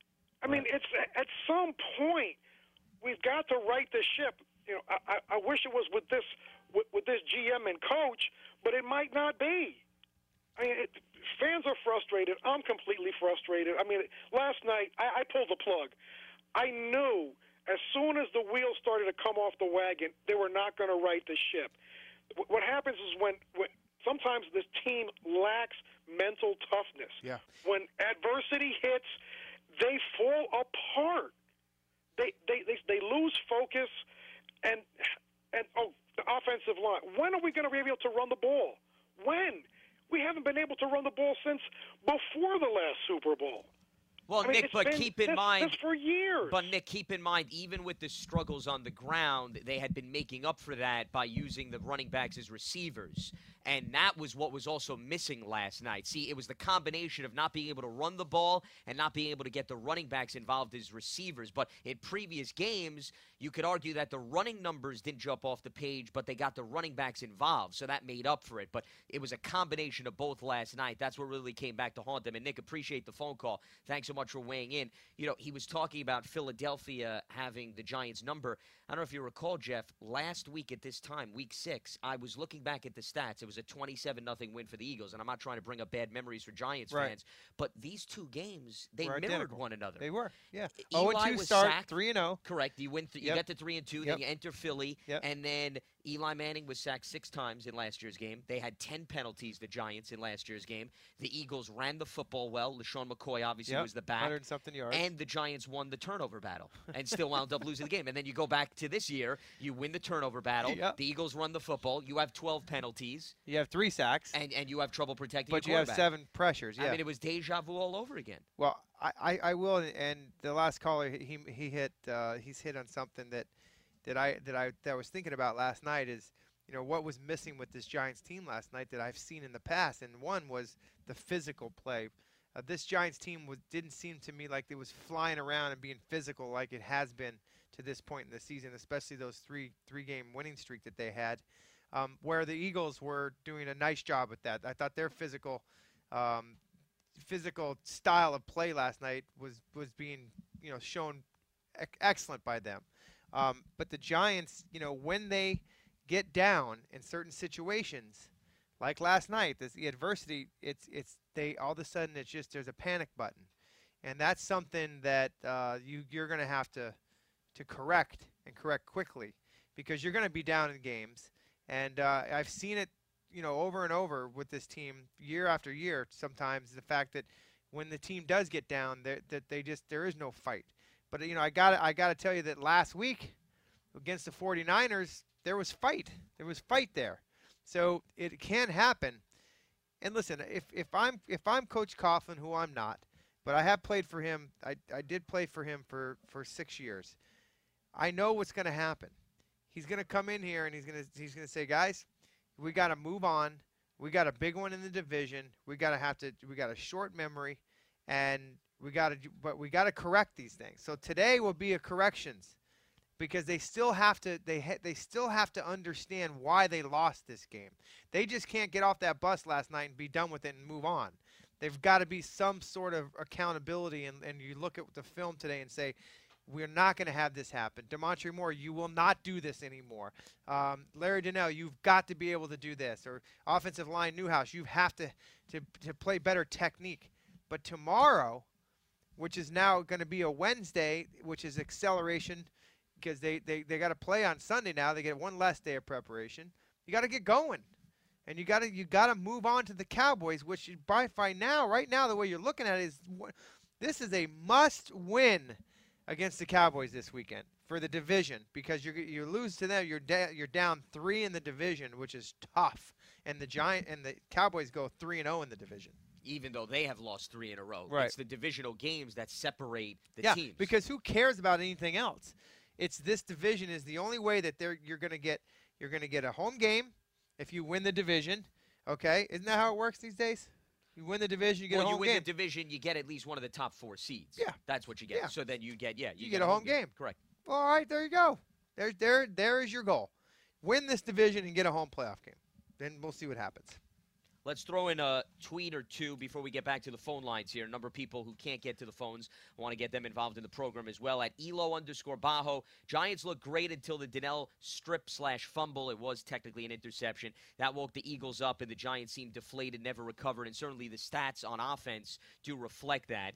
I mean, it's at some point we've got to right the ship. You know, I, I, I wish it was with this with, with this G M and coach, but it might not be. I mean, it, fans are frustrated. I'm completely frustrated. I mean, last night I, I pulled the plug. I knew as soon as the wheels started to come off the wagon, they were not going to right the ship. What happens is when, when sometimes this team lacks mental toughness. Yeah. When adversity hits, they fall apart. They they they, they lose focus, and and oh, the offensive line. When are we going to be able to run the ball? When? We haven't been able to run the ball since before the last Super Bowl. Well, I mean, Nick, it's but been keep in this, mind, this for years. But Nick, keep in mind, even with the struggles on the ground, they had been making up for that by using the running backs as receivers, and that was what was also missing last night. See, it was the combination of not being able to run the ball and not being able to get the running backs involved as receivers. But in previous games, you could argue that the running numbers didn't jump off the page, but they got the running backs involved, so that made up for it. But it was a combination of both last night. That's what really came back to haunt them. And Nick, appreciate the phone call. Thanks so much for weighing in. You know, he was talking about Philadelphia having the Giants number. I don't know if you recall, Jeff, last week at this time, week six, I was looking back at the stats. It was a twenty-seven nothing win for the Eagles, and I'm not trying to bring up bad memories for Giants right. fans, but these two games, they were mirrored identical. one another. They were, yeah. Eli oh and two was start, sacked. three and oh. Correct. You win. Th- you Yep. get to three and two. Yep. Then you enter Philly, Yep. and then Eli Manning was sacked six times in last year's game. They had ten penalties. The Giants in last year's game. The Eagles ran the football well. LaShawn McCoy obviously Yep. was the back. one hundred something yards. And the Giants won the turnover battle and still wound up losing the game. And then you go back to this year, you win the turnover battle. Yep. The Eagles run the football. You have twelve penalties. You have three sacks. And, and you have trouble protecting but your you have quarterback. seven pressures, yeah. I mean, it was deja vu all over again. Well, I, I, I will, and the last caller, he he hit uh, he's hit on something that that I that I that I was thinking about last night is, you know, what was missing with this Giants team last night that I've seen in the past, and one was the physical play. Uh, this Giants team was didn't seem to me like it was flying around and being physical like it has been to this point in the season, especially those three three game winning streak that they had, um, where the Eagles were doing a nice job with that. I thought their physical. Um, physical style of play last night was was being, you know, shown ec- excellent by them. Um, but the Giants, you know, when they get down in certain situations, like last night, this, the adversity, it's it's they all of a sudden it's just there's a panic button, and that's something that uh, you you're going to have to to correct and correct quickly, because you're going to be down in games, and uh, I've seen it, you know, over and over with this team year after year. Sometimes the fact that when the team does get down, that they just there is no fight. But you know, I got I got to tell you that last week against the forty-niners, there was fight. There was fight there. So it can happen. And listen, if if I'm if I'm Coach Coughlin, who I'm not, but I have played for him. I I did play for him for for six years. I know what's going to happen. He's going to come in here and he's going to he's going to say, guys, we got to move on. We got a big one in the division. We got to have to. We got a short memory, and we got to. But we got to correct these things. So today will be a corrections, because they still have to. They ha- they still have to understand why they lost this game. They just can't get off that bus last night and be done with it and move on. They've got to be some sort of accountability. And, and you look at the film today and say, we're not going to have this happen. Demontre Moore, you will not do this anymore. Um, Larry Donnell, you've got to be able to do this. Or offensive line Newhouse, you have to, to, to play better technique. But tomorrow, which is now going to be a Wednesday, which is acceleration, because they, they, they got to play on Sunday now. They get one less day of preparation. You got to get going. And you got to you got to move on to the Cowboys, which by, by now, right now, the way you're looking at it is this is a must-win against the Cowboys this weekend for the division, because you you lose to them, you're da- you're down three in the division, which is tough, and the Giant and the Cowboys go three and zero in the division. Even though they have lost three in a row, right. It's the divisional games that separate the yeah, teams. Because who cares about anything else? It's this division is the only way that they're you're going to get you're going to get a home game if you win the division. Okay, isn't that how it works these days? You win the division, you get well, a home you win game. the division, you get at least one of the top four seeds. Yeah. That's what you get. Yeah. So then you get, yeah. You, You get a home game. game. Correct. Well, all right, there you go. There, there, there is your goal. Win this division and get a home playoff game. Then we'll see what happens. Let's throw in a tweet or two before we get back to the phone lines here. A number of people who can't get to the phones, I want to get them involved in the program as well. At Elo underscore Bajo, Giants look great until the Donnell strip slash fumble. It was technically an interception. That woke the Eagles up, and the Giants seemed deflated, never recovered, and certainly the stats on offense do reflect that. Yep.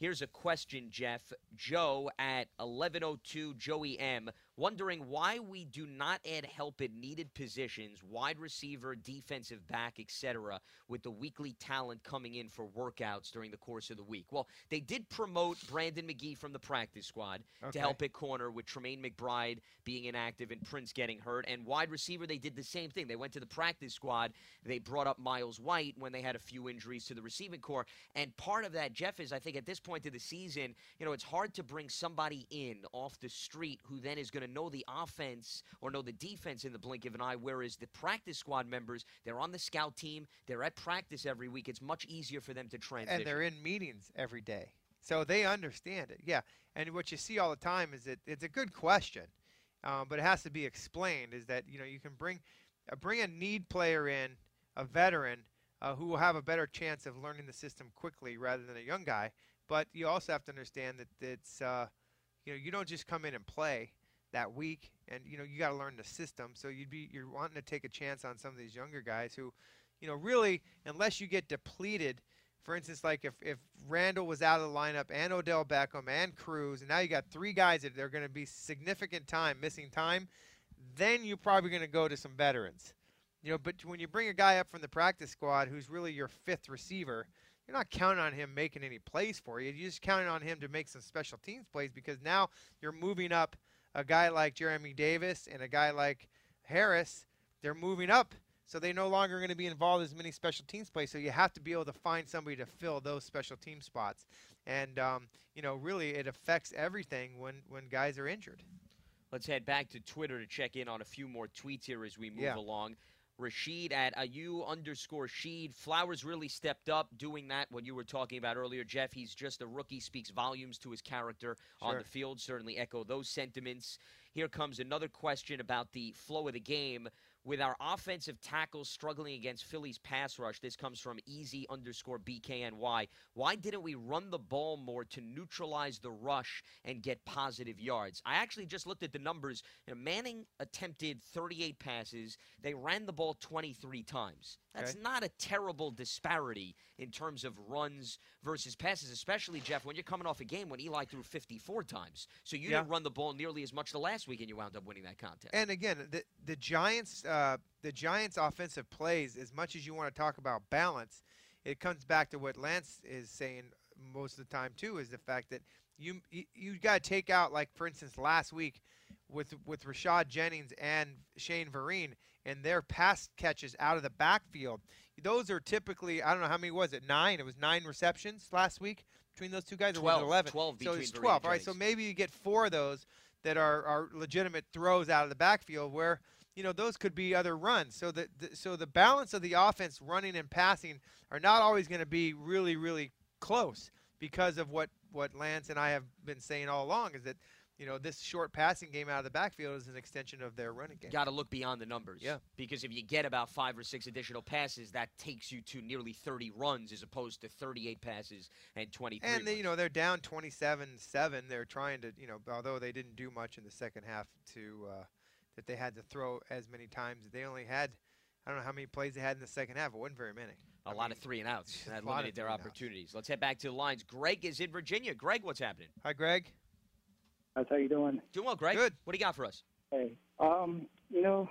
Here's a question, Jeff. Joe at eleven oh two Joey M. wondering why we do not add help at needed positions, wide receiver, defensive back, et cetera, with the weekly talent coming in for workouts during the course of the week. Well, they did promote Brandon McGee from the practice squad Okay. to help at corner with Tremaine McBride being inactive and Prince getting hurt. And wide receiver, they did the same thing. They went to the practice squad. They brought up Miles White when they had a few injuries to the receiving corps. And part of that, Jeff, is I think at this point of the season, you know, it's hard to bring somebody in off the street who then is going to know the offense or know the defense in the blink of an eye, whereas the practice squad members, they're on the scout team, they're at practice every week. It's much easier for them to transition. And they're in meetings every day. So they understand it, yeah. And what you see all the time is that it's a good question, um, but it has to be explained, is that, you know, you can bring, uh, bring a need player in, a veteran, uh, who will have a better chance of learning the system quickly rather than a young guy. But you also have to understand that it's, uh, you know, you don't just come in and play that week, and you know you got to learn the system. So you'd be you're wanting to take a chance on some of these younger guys who, you know, really, unless you get depleted. For instance, like if, if Randall was out of the lineup and Odell Beckham and Cruz, and now you got three guys that are going to be significant time, missing time, then you're probably going to go to some veterans. You know, but when you bring a guy up from the practice squad who's really your fifth receiver, you're not counting on him making any plays for you. You're just counting on him to make some special teams plays, because now you're moving up a guy like Jeremy Davis and a guy like Harris. They're moving up, so they're no longer going to be involved in as many special teams plays. So you have to be able to find somebody to fill those special team spots. And, um, you know, really it affects everything when, when guys are injured. Let's head back to Twitter to check in on a few more tweets here as we move Yeah. along. Rashid at Ayu underscore Sheed. Flowers really stepped up doing that what you were talking about earlier, Jeff. He's just a rookie, speaks volumes to his character on Sure. the field. Certainly echo those sentiments. Here comes another question about the flow of the game. With our offensive tackles struggling against Philly's pass rush, this comes from easy underscore B K N Y. Why didn't we run the ball more to neutralize the rush and get positive yards? I actually just looked at the numbers. You know, Manning attempted thirty-eight passes. They ran the ball twenty-three times. That's Okay. not a terrible disparity in terms of runs versus passes, especially, Jeff, when you're coming off a game when Eli threw fifty-four times. So you Yeah. didn't run the ball nearly as much the last week, and you wound up winning that contest. And again, the the Giants, uh, the Giants' offensive plays, as much as you want to talk about balance, it comes back to what Lance is saying most of the time too, is the fact that you you, you got to take out, like for instance last week with with Rashad Jennings and Shane Vereen and their pass catches out of the backfield. Those are typically, I don't know how many was it, nine? It was nine receptions last week between those two guys. Or was twelve. it eleven? twelve So between it's Vereen and twelve. All right, so Jennings. maybe you get four of those that are, are legitimate throws out of the backfield where, you know, those could be other runs. So the, the so the balance of the offense, running and passing, are not always going to be really, really close, because of what, what Lance and I have been saying all along, is that, you know, this short passing game out of the backfield is an extension of their running game. Got to look beyond the numbers. Yeah. Because if you get about five or six additional passes, that takes you to nearly thirty runs as opposed to thirty-eight passes and twenty-three And, they, runs. you know, they're down twenty-seven seven. They're trying to, you know, although they didn't do much in the second half to uh, that they had to throw as many times. They only had, I don't know how many plays they had in the second half. It wasn't very many. A I lot mean, of three and outs. a That lot of limited their three and outs. opportunities. Let's head back to the lines. Greg is in Virginia. Greg, what's happening? Hi, Greg. That's how you doing? Doing well, Greg. Good. What do you got for us? Hey, um, you know,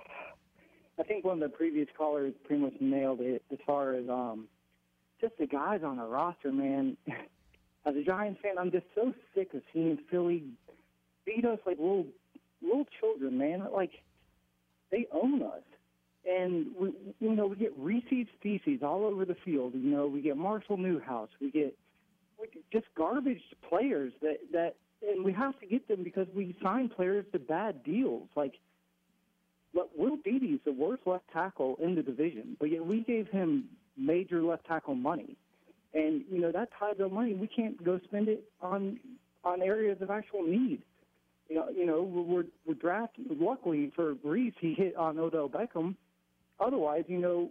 I think one of the previous callers pretty much nailed it as far as um, just the guys on the roster, man. As a Giants fan, I'm just so sick of seeing Philly beat us like little little children, man. Like they own us, and we, you know, we get Reese's feces all over the field. You know, we get Marshall Newhouse, we get, we get just garbage players that that. And we have to get them because we sign players to bad deals. Like, look, Will Beatty's the worst left tackle in the division, but yet we gave him major left tackle money. And, you know, that ties up money. We can't go spend it on on areas of actual need. You know, you know we're, we're drafting. Luckily for Reese, he hit on Odell Beckham. Otherwise, you know,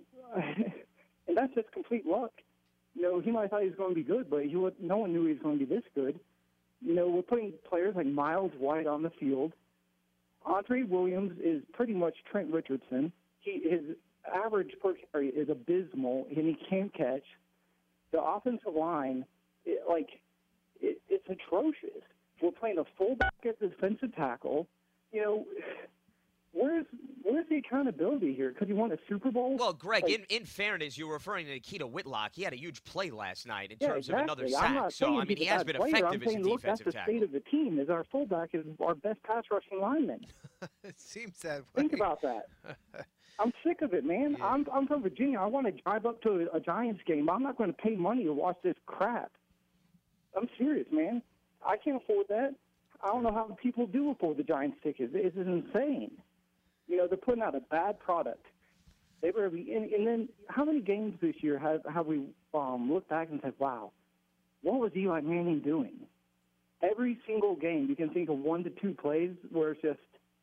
and that's just complete luck. You know, he might have thought he was going to be good, but he was, no one knew he was going to be this good. You know, we're putting players like Miles White on the field. Andre Williams is pretty much Trent Richardson. He his average per carry is abysmal, and he can't catch. The offensive line, it, like, it, it's atrocious. We're playing a fullback as a defensive tackle. You know, where's where's the accountability here? Because you won a Super Bowl? Well, Greg, like, in, in fairness, you were referring to Nikita Whitlock. He had a huge play last night in yeah, terms exactly. of another I'm sack. not So, saying I mean, he's he a has bad been player. effective I'm as a saying, look, that's defensive the tackle. state of the team. Is our fullback is our best pass rushing lineman. It seems that way. Think about that. I'm sick of it, man. Yeah. I'm I'm from Virginia. I want to drive up to a, a Giants game. I'm not going to pay money to watch this crap. I'm serious, man. I can't afford that. I don't know how the people do afford the Giants tickets. It's insane. You know, they're putting out a bad product. They were, and, and then how many games this year have have we um, looked back and said, "Wow, what was Eli Manning doing?" Every single game, you can think of one to two plays where it's just,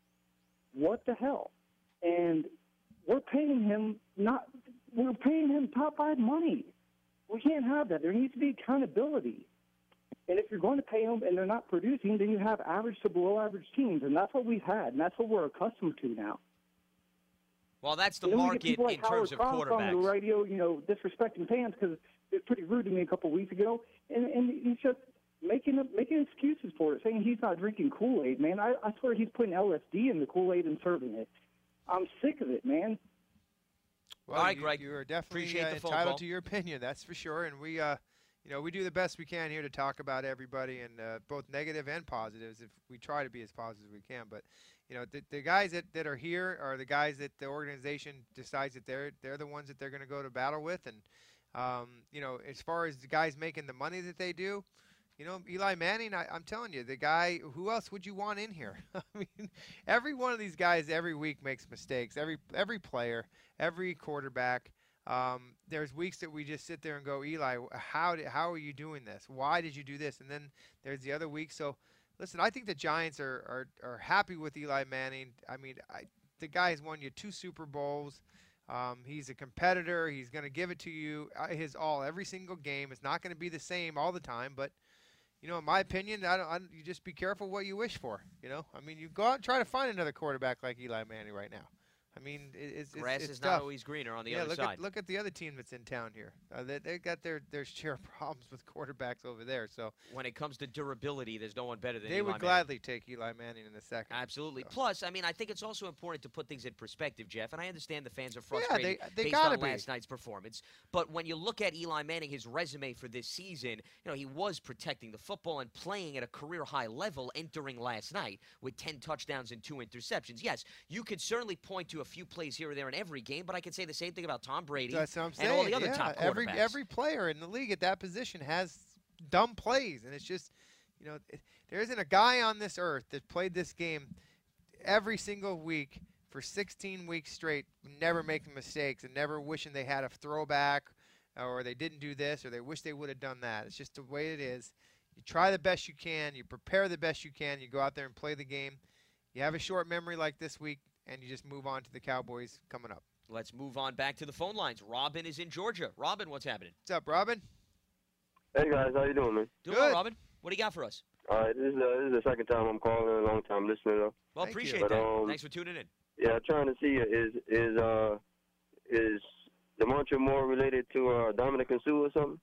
what the hell? And we're paying him not. We're paying him top five money. We can't have that. There needs to be accountability. And if you're going to pay them and they're not producing, then you have average to below average teams, and that's what we've had, and that's what we're accustomed to now. Well, that's the you know, market we get people like in Howard terms of Cross on the quarterbacks. radio, you know, disrespecting fans because it was pretty rude to me a couple of weeks ago, and and he's just making making excuses for it, saying he's not drinking Kool-Aid. Man, I, I swear he's putting L S D in the Kool-Aid and serving it. I'm sick of it, man. Well, All right, you, Greg. you are definitely Appreciate uh, the phone entitled call. to your opinion, that's for sure. And we, uh, you know, we do the best we can here to talk about everybody, and uh, both negative and positives. If we try to be as positive as we can, but you know, the, the guys that, that are here are the guys that the organization decides that they're they're the ones that they're going to go to battle with. And um, you know, as far as the guys making the money that they do. You know, Eli Manning, I, I'm telling you, the guy, who else would you want in here? I mean, every one of these guys every week makes mistakes. Every every player, every quarterback. Um, there's weeks that we just sit there and go, Eli, how did, how are you doing this? Why did you do this? And then there's the other week. So, listen, I think the Giants are are, are happy with Eli Manning. I mean, I, the guy has won you two Super Bowls. Um, he's a competitor. He's going to give it to you uh, his all every single game. It's not going to be the same all the time, but you know, in my opinion, I don't, I don't, you just be careful what you wish for. You know, I mean, you go out and try to find another quarterback like Eli Manning right now. I mean, it, it's Grass it's, it's is tough. not always greener on the yeah, other look side. At, look at the other team that's in town here. Uh, they they got their their share of problems with quarterbacks over there. So When it comes to durability, there's no one better than they Eli would Manning. gladly take Eli Manning in the second. Absolutely. So. Plus, I mean, I think it's also important to put things in perspective, Jeff, and I understand the fans are Yeah, frustrated they- they based gotta on be. last night's performance. But when you look at Eli Manning, his resume for this season, you know, he was protecting the football and playing at a career-high level entering last night with ten touchdowns and two interceptions. Yes, you could certainly point to a few plays here or there in every game, but I can say the same thing about Tom Brady That's what I'm saying. and all the other yeah, top quarterbacks. every every player in the league at that position has dumb plays, and it's just, you know, it, there isn't a guy on this earth that played this game every single week for sixteen weeks straight, never making mistakes and never wishing they had a throwback or they didn't do this or they wish they would have done that. It's just the way it is. You try the best you can, you prepare the best you can, you go out there and play the game. You have a short memory like this week, and you just move on to the Cowboys coming up. Let's move on back to the phone lines. Robin is in Georgia. Robin, what's happening? What's up, Robin? Hey guys, how you doing, man? Doing Good. well, Robin. What do you got for us? All right, this is, uh, this is the second time I'm calling, a long time listener though. Well, Thank you. appreciate But, that. um, Thanks for tuning in. Yeah, I'm trying to see is is uh is DeMontre Moore related to uh, Dominic Sue or something?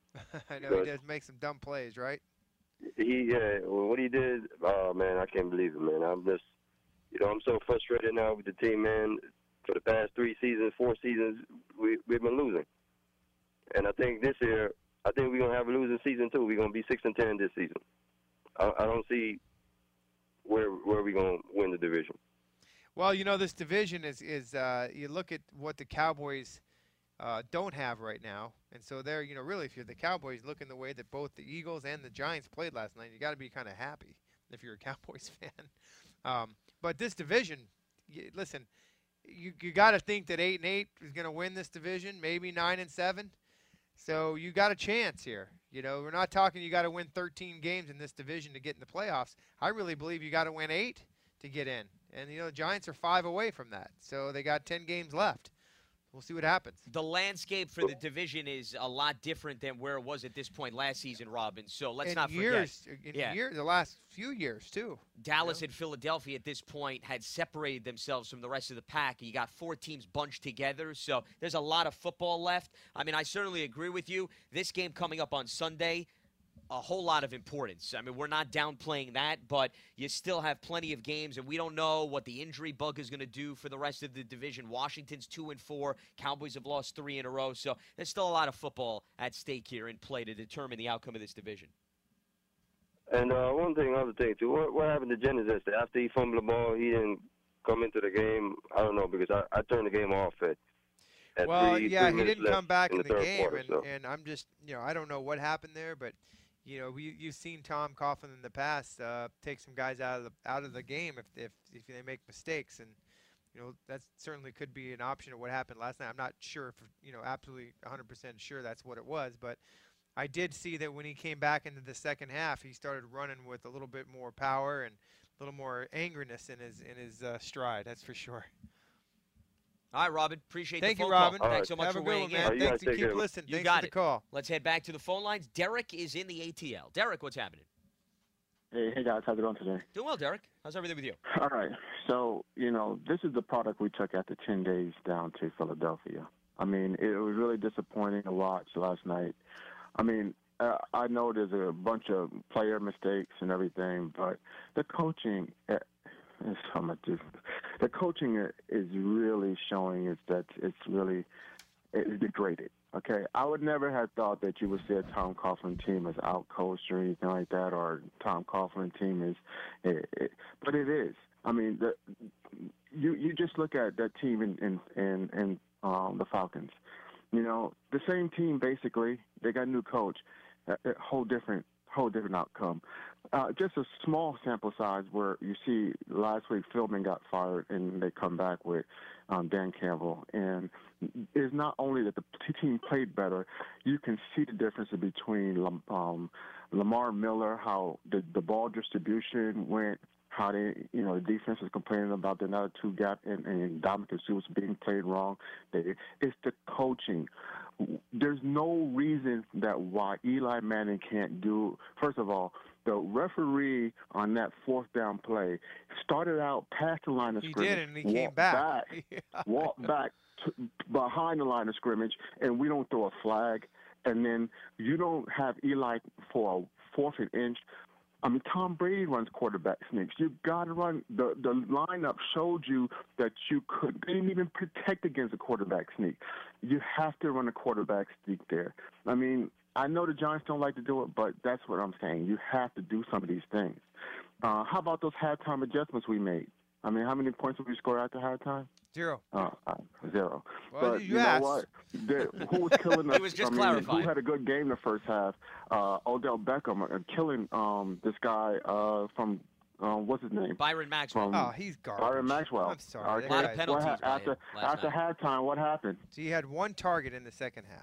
I know Good. he does make some dumb plays, right? He yeah, well, what he did, oh man, I can't believe it, man. I'm just, you know, I'm so frustrated now with the team, man. For the past three seasons, four seasons, we we've been losing, and I think this year, I think we're gonna have a losing season too. We're gonna be six and ten this season. I, I don't see where where we gonna win the division. Well, you know, this division is is uh, you look at what the Cowboys uh, don't have right now, and so they're, you know, really, if you're the Cowboys, looking the way that both the Eagles and the Giants played last night, you got to be kind of happy if you're a Cowboys fan. Um, but this division, you, listen, you you got to think that eight and eight is going to win this division, maybe nine and seven. So you got a chance here. You know, we're not talking you got to win thirteen games in this division to get in the playoffs. I really believe you got to win eight to get in. And, you know, the Giants are five away from that. So they got ten games left. We'll see what happens. The landscape for the division is a lot different than where it was at this point last season, Robin. So let's in not years, forget. In Yeah. years, the last few years, too. Dallas You know? and Philadelphia at this point had separated themselves from the rest of the pack. You got four teams bunched together, so there's a lot of football left. I mean, I certainly agree with you. This game coming up on Sunday, a whole lot of importance. I mean, we're not downplaying that, but you still have plenty of games, and we don't know what the injury bug is going to do for the rest of the division. Washington's two and four. Cowboys have lost three in a row, so there's still a lot of football at stake here in play to determine the outcome of this division. And uh, one thing, other thing too. What, what happened to Jennings yesterday? After he fumbled the ball, he didn't come into the game. I don't know because I, I turned the game off at. at well, three, yeah, three he didn't left come back in in the, the third game, quarter, and, so. and I'm just, you know, I don't know what happened there, but you know, you you've seen Tom Coughlin in the past uh, take some guys out of the out of the game if if if they make mistakes, and you know that certainly could be an option of what happened last night. I'm not sure if you know absolutely one hundred percent sure that's what it was, but I did see that when he came back into the second half, he started running with a little bit more power and a little more angriness in his in his uh, stride. That's for sure. All right, Robin. Appreciate Thank the phone you, Robin. call. All Thanks right. so much Have for a good weighing one, in. man. You Thanks guys to take keep care. listening. You Thanks got for the it. call. Let's head back to the phone lines. Derek is in the A T L. Derek, what's happening? Hey, hey guys, how's it going today? Doing well, Derek. How's everything with you? All right. So, you know, this is the product we took after ten days down to Philadelphia. I mean, it was really disappointing to watch last night. I mean, uh, I know there's a bunch of player mistakes and everything, but the coaching uh, is so much different. The coaching is really showing is that it's really it's degraded. Okay, I would never have thought that you would say a Tom Coughlin team is outcoached or anything like that, or Tom Coughlin team is, it, it, but it is. I mean, the, you you just look at that team in in in, in um, the Falcons. You know, the same team basically. They got a new coach, a, a whole different whole different outcome. Uh, just a small sample size where you see last week Philbin got fired and they come back with um, Dan Campbell. And it's not only that the team played better, you can see the difference between um, Lamar Miller, how the, the ball distribution went, how they, you know, the defense is complaining about the another two gap and, and Dominic Sue was being played wrong. They, it's the coaching. There's no reason that why Eli Manning can't do. First of all, the referee on that fourth down play started out past the line of He scrimmage. did, and he came back. back Yeah. walked back to, behind the line of scrimmage, and we don't throw a flag. And then you don't have Eli for a fourth and inch. I mean, Tom Brady runs quarterback sneaks. You got to run. The the lineup showed you that you could. They didn't even protect against a quarterback sneak. You have to run a quarterback sneak there. I mean, I know the Giants don't like to do it, but that's what I'm saying. You have to do some of these things. Uh, how about those halftime adjustments we made? I mean, how many points did we score after halftime? Zero. Uh, uh, zero. Well, but you you know asked. what? The, who was killing us? He was just I mean, clarifying. who had a good game the first half? Uh, Odell Beckham uh, killing um, this guy uh, from uh, what's his name? Byron Maxwell. From Oh, he's garbage. Byron Maxwell. I'm sorry. Okay. that A lot of guy- penalties What ha- by after him last after night. halftime, what happened? So he had one target in the second half.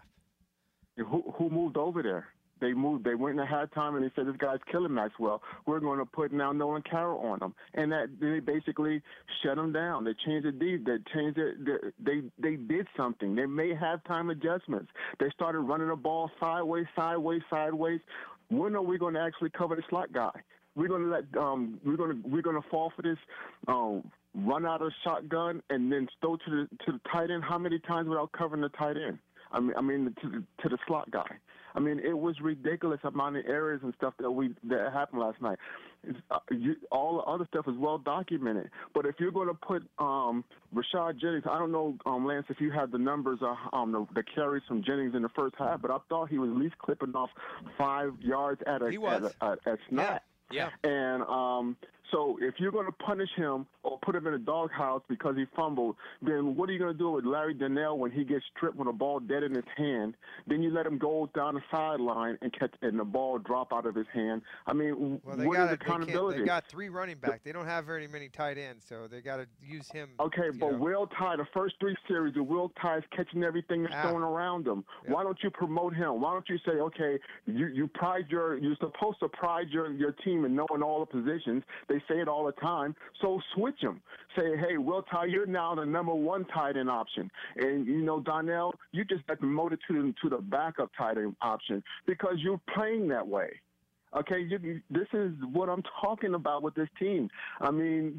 Who who moved over there? They moved. They went in the halftime and they said, "This guy's killing Maxwell. We're going to put now Nolan Carroll on him." And that they basically shut him down. They changed the deed. They changed it. They they did something. They made halftime adjustments. They started running the ball sideways, sideways, sideways. When are we going to actually cover the slot guy? We're going to let um we're going to we're going to fall for this um run out of shotgun and then throw to the to the tight end. How many times without covering the tight end? I mean, I mean to the, to the slot guy. I mean, it was ridiculous amount of errors and stuff that we that happened last night. It's, uh, you, all the other stuff is well documented. But if you're going to put um, Rashad Jennings, I don't know, um, Lance, if you have the numbers, uh, um, the, the carries from Jennings in the first half, but I thought he was at least clipping off five yards at a He was. at a, a, a snap. Yeah. And um, so if you're going to punish him or put him in a doghouse because he fumbled, then what are you going to do with Larry Donnell when he gets stripped with a ball dead in his hand? Then you let him go down the sideline and catch and the ball drop out of his hand. I mean, Well, they what got is they, can't- accountability? they got three running backs. They don't have very many tight ends, so they got to use him. Okay, you but know. Will Tye, the first three series, the Will Tye is catching everything that's Yeah. thrown around him. Yep. Why don't you promote him? Why don't you say, okay, you, you pride your, you're supposed to pride your, your team in knowing all the positions. They say it all the time. So switch him. Say, hey, Will Tye, you're now the number one tight end option. And, you know, Donnell, you just got promoted to the, to the backup tight end option because you're playing that way. Okay, you, you, this is what I'm talking about with this team. I mean,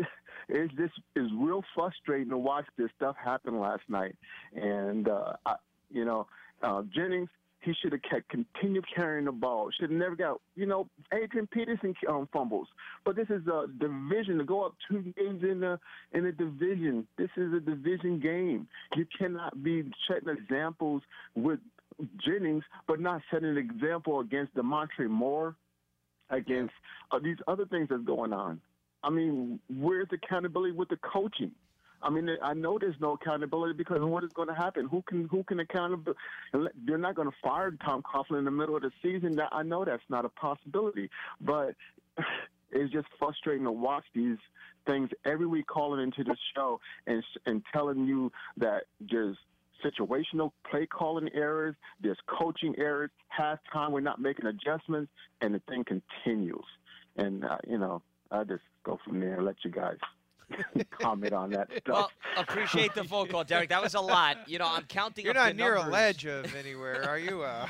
it's this is real frustrating to watch this stuff happen last night. And, uh, I, you know, uh, Jennings, he should have kept continued carrying the ball. Should have never got, you know, Adrian Peterson um, fumbles. But this is a division to go up two games in a in a division. This is a division game. You cannot be setting examples with Jennings, but not setting an example against DeMontre Moore, against uh, these other things that's going on. I mean, where's the accountability with the coaching? I mean, I know there's no accountability because what is going to happen? Who can who can account? They're not going to fire Tom Coughlin in the middle of the season. That I know that's not a possibility, but it's just frustrating to watch these things every week calling into the show and and telling you that there's situational play calling errors, there's coaching errors, halftime we're not making adjustments, and the thing continues. And uh, you know, I just go from there and let you guys comment on that stuff. Well, appreciate the phone call, Derek. That was a lot. You know, I'm counting You're up not the near numbers. a ledge of anywhere, are you? Uh...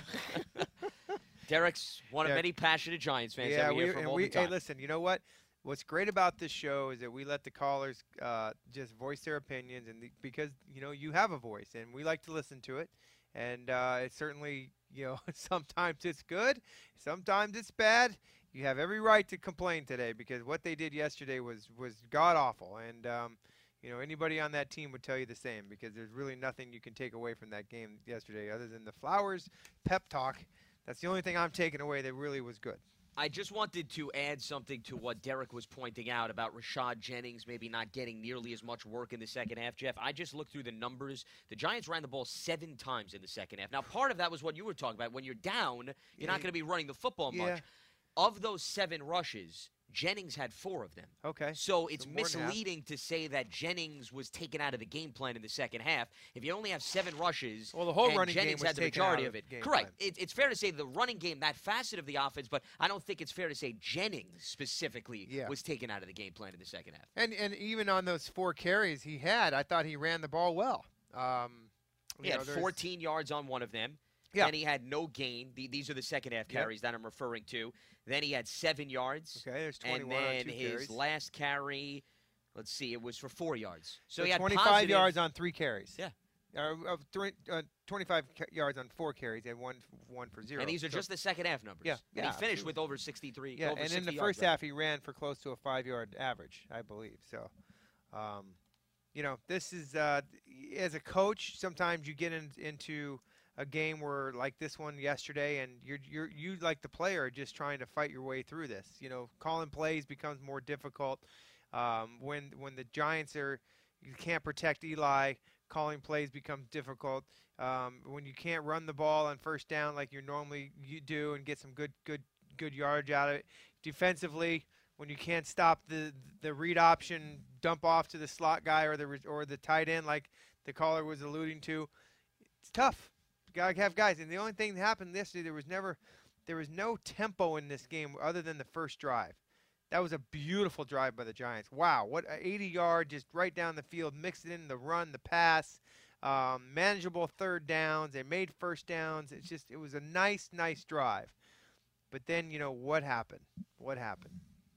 Derek's one of Yeah. many passionate Giants fans yeah, that we we, hear from and all we, the time. Hey, listen, you know what? What's great about this show is that we let the callers uh, just voice their opinions, and the, because you know you have a voice, and we like to listen to it. And uh, it's certainly, you know, sometimes it's good, sometimes it's bad. You have every right to complain today because what they did yesterday was was god awful, and um, you know anybody on that team would tell you the same because there's really nothing you can take away from that game yesterday other than the Flowers pep talk. That's the only thing I'm taking away that really was good. I just wanted to add something to what Derek was pointing out about Rashad Jennings maybe not getting nearly as much work in the second half, Jeff. I just looked through the numbers. The Giants ran the ball seven times in the second half. Now, part of that was what you were talking about. When you're down, you're Yeah. not going to be running the football Yeah. much. Of those seven rushes, Jennings had four of them. Okay. So it's more than half. misleading to say that Jennings was taken out of the game plan in the second half. If you only have seven rushes, Well, the whole and running game Jennings was had the taken majority out of of it. the game Correct. plan. It, it's fair to say the running game, that facet of the offense, but I don't think it's fair to say Jennings specifically Yeah. was taken out of the game plan in the second half. And and even on those four carries he had, I thought he ran the ball well. Um, He you had know, there's- fourteen yards on one of them. Yeah. Then he had no gain. The, these are the second half Yep. carries that I'm referring to. Then he had seven yards. Okay, there's And twenty-one on then two his carries. last carry, let's see, it was for four yards. So, So he had twenty-five positive- yards on three carries. Yeah. Uh, of three, uh, twenty-five ca- yards on four carries and one one for zero. And these are So- just the second half numbers. Yeah, And yeah, he finished absolutely. with over sixty-three. Yeah, over and in the sixty yards first rather. half he ran for close to a five-yard average, I believe. So, um, you know, this is uh, as a coach, sometimes you get in, into a game where like this one yesterday, and you're you're you like the player are just trying to fight your way through this. You know, calling plays becomes more difficult um, when when the Giants are you can't protect Eli. Calling plays becomes difficult um, when you can't run the ball on first down like you normally you do and get some good good good yardage out of it. Defensively, when you can't stop the the read option, dump off to the slot guy or the or the tight end like the caller was alluding to, it's tough. You gotta have guys. And the only thing that happened yesterday, there was never, there was no tempo in this game other than the first drive. That was a beautiful drive by the Giants. Wow, what a eighty yard, just right down the field, mixed it in the run, the pass, um, manageable third downs. They made first downs. It's just, it was a nice, nice drive. But then, you know, what happened? What happened?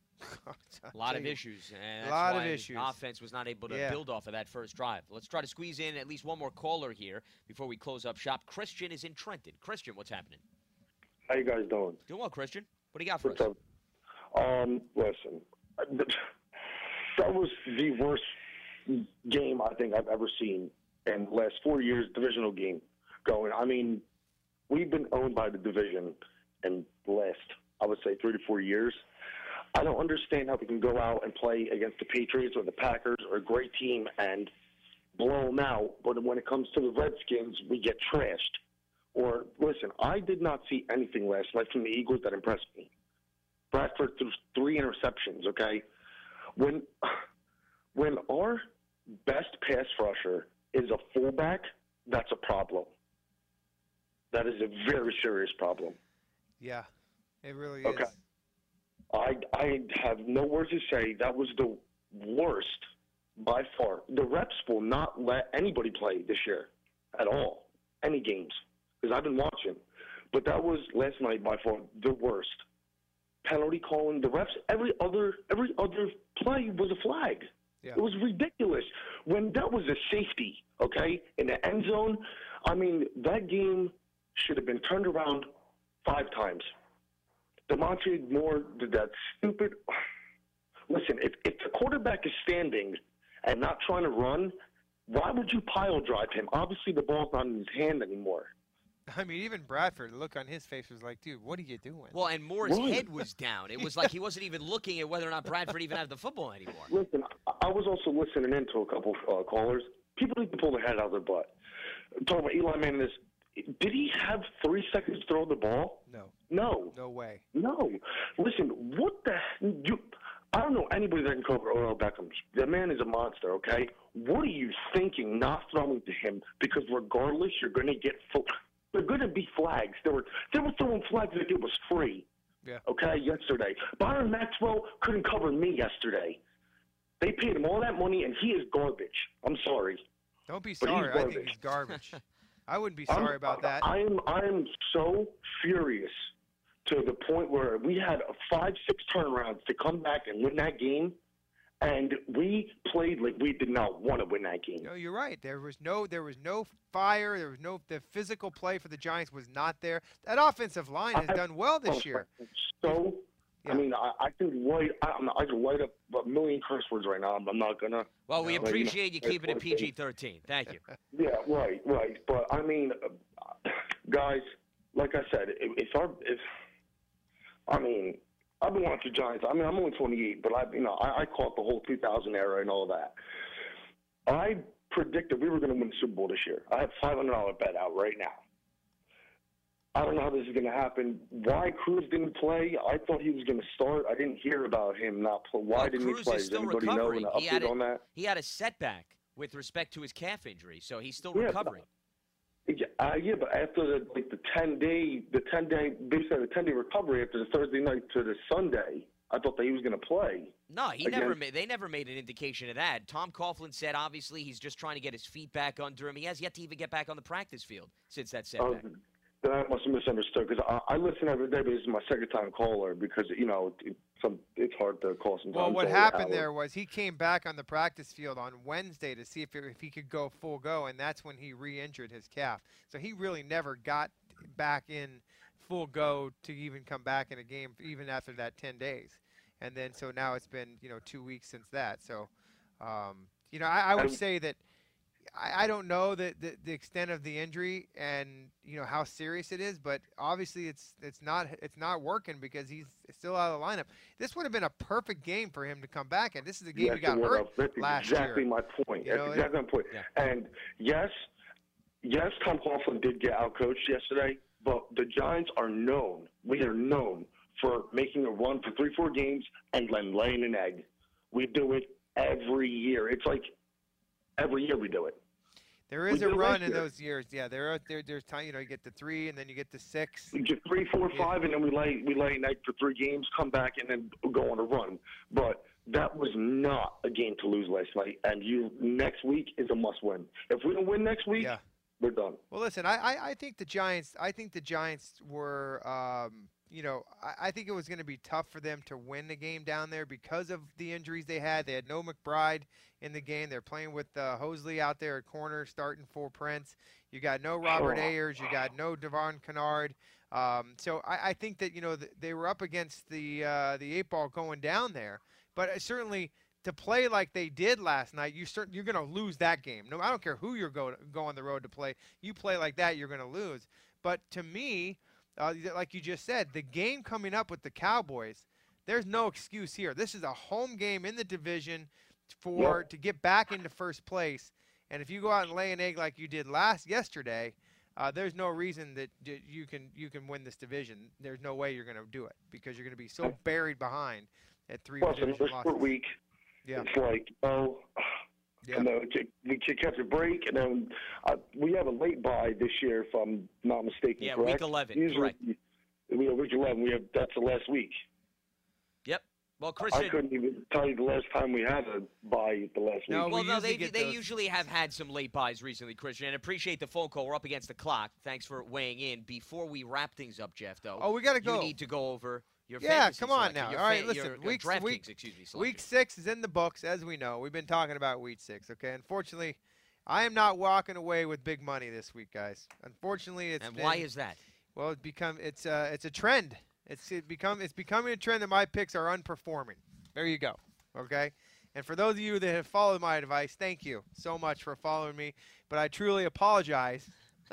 A lot of issues. And A that's lot why of issues. The offense was not able to Yeah. build off of that first drive. Let's try to squeeze in at least one more caller here before we close up shop. Christian is in Trenton. Christian, what's happening? How you guys doing? Doing well, Christian. What do you got for What's us? up? Um, listen, that was the worst game I think I've ever seen in the last four years, divisional game going. I mean, we've been owned by the division in the last, I would say, three to four years. I don't understand how we can go out and play against the Patriots or the Packers or a great team and blow them out, but when it comes to the Redskins, we get trashed. Or, listen, I did not see anything last night from the Eagles that impressed me. Bradford threw three interceptions, okay? When when our best pass rusher is a fullback, that's a problem. That is a very serious problem. Yeah, it really Okay. is. I I have no words to say. That was the worst by far. The reps will not let anybody play this year at all, any games, because I've been watching. But that was last night by far the worst. Penalty calling, the refs, every other every other play was a flag. Yeah. It was ridiculous. When that was a safety, okay, in the end zone, I mean, that game should have been turned around five times. DeMontre Moore did that stupid. Listen, if, if the quarterback is standing and not trying to run, why would you pile drive him? Obviously, the ball's not in his hand anymore. I mean, even Bradford, the look on his face was like, dude, what are you doing? Well, and Moore's Right. head was down. It was like he wasn't even looking at whether or not Bradford even had the football anymore. Listen, I I was also listening in to a couple uh, callers. People need to pull their head out of their butt. Talking about Eli Manning, this, did he have three seconds to throw the ball? No. No. No way. No. Listen, what the you? I don't know anybody that can cover Odell Beckham. That man is a monster, okay? What are you thinking not throwing to him? Because regardless, you're going to get full. They're going to be flags. They were they were throwing flags like it was free. Yeah. Okay, yesterday. Byron Maxwell couldn't cover me yesterday. They paid him all that money, and he is garbage. I'm sorry. Don't be But he's sorry. I think garbage. he's garbage. I wouldn't be I'm- sorry about that. I am I am so furious to the point where we had a five, six turnarounds to come back and win that game, and we played like we did not want to win that game. No, you're right. There was no, there was no fire. There was no, the physical play for the Giants was not there. That offensive line has I- done well this year. So, Yeah. I mean, I, I can write I, I'm- I can write up a million curse words right now. I'm not gonna. Well, we No, appreciate you you know, keeping it P G thirteen. Thank you. Yeah, right, right. But I mean, uh, guys, like I said, if, if our if I mean, I've been watching Giants. I mean, I'm only twenty-eight, but I, you know, I, I caught the whole two thousand era and all that. I predicted we were going to win the Super Bowl this year. I have five hundred dollar bet out right now. I don't know how this is going to happen. Why Cruz didn't play? I thought he was going to start. I didn't hear about him not play. Why Well, didn't Cruz he play? is Does still anybody know recovering. an He had update a- on that? He had a setback with respect to his calf injury, so he's still Yeah, recovering. Yeah, uh, yeah, but after the like the ten day, the ten day, basically the ten day recovery after the Thursday night to the Sunday, I thought that he was going to play. No, he Again- never made. They never made an indication of that. Tom Coughlin said obviously he's just trying to get his feet back under him. He has yet to even get back on the practice field since that setback. Um, then I must have misunderstood because I, I listen every day, but this is my second time caller because you know it, some it's hard to call sometimes. Well, what over happened hours. there was he came back on the practice field on Wednesday to see if, it, if he could go full go, and that's when he re-injured his calf. So he really never got back in full go to even come back in a game, even after that ten days. And then so now it's been you know two weeks since that. So um, you know I, I would And- say that I, I don't know the, the the extent of the injury and you know how serious it is, but obviously it's it's not it's not working because he's still out of the lineup. This would have been a perfect game for him to come back, and this is a game Yes, he got it would hurt have. That's last exactly year. my point. You That's know, exactly my point. Yeah. And yes, yes, Tom Coughlin did get outcoached yesterday, but the Giants are known. We are known for making a run for three, four games and then laying an egg. We do it every year. It's like every year we do it. There is we a did run last in year. those years. Yeah, there are there, there's time. You know, you get to three, and then you get to six. We get three, four, Yeah. five, and then we lay we lay an egg for three games, come back, and then go on a run. But that was not a game to lose last night. And you next week is a must win. If we don't win next week, Yeah. we're done. Well, listen, I, I, I think the Giants. I think the Giants were, um, you know, I, I think it was going to be tough for them to win the game down there because of the injuries they had. They had no McBride in the game. They're playing with uh, Hosley out there at corner, starting for Prince. You got no Robert Oh. Ayers. You got no Devon Kennard. Um, so I, I think that you know th- they were up against the uh, the eight ball going down there. But uh, certainly to play like they did last night, you cert- you're going to lose that game. No, I don't care who you're go go on the road to play. You play like that, you're going to lose. But to me, uh, like you just said, the game coming up with the Cowboys, there's no excuse here. This is a home game in the division for Yep. to get back into first place. And if you go out and lay an egg like you did last yesterday, uh, there's no reason that d- you can you can win this division. There's no way you're going to do it because you're going to be so buried behind at three Plus, division another losses. short week. Yeah. It's like, oh, Yeah. and then we can catch a break, and then uh, we have a late bye this year, if I'm not mistaken. Yeah, correct? week eleven, Usually, correct. We have week eleven. We have that's the last week. Yep. Well, I Christian. couldn't even tell you the last time we had a bye the last No, week. Well, we no, usually they get they those. usually have had some late buys recently, Christian. And appreciate the phone call. We're up against the clock. Thanks for weighing in. Before we wrap things up, Jeff, though, Oh, we got to you go. need to go over your Yeah, fantasy come on selection, now. your All right, fa- listen, your, uh, weeks- DraftKings, week- excuse me. Week selection. six is in the books, as we know. We've been talking about week six, okay? Unfortunately, I am not walking away with big money this week, guys. Unfortunately, it's And been, why is that? Well, it's become it's uh it's a trend. It's it become it's becoming a trend that my picks are unperforming. There you go. Okay? And for those of you that have followed my advice, thank you so much for following me. But I truly apologize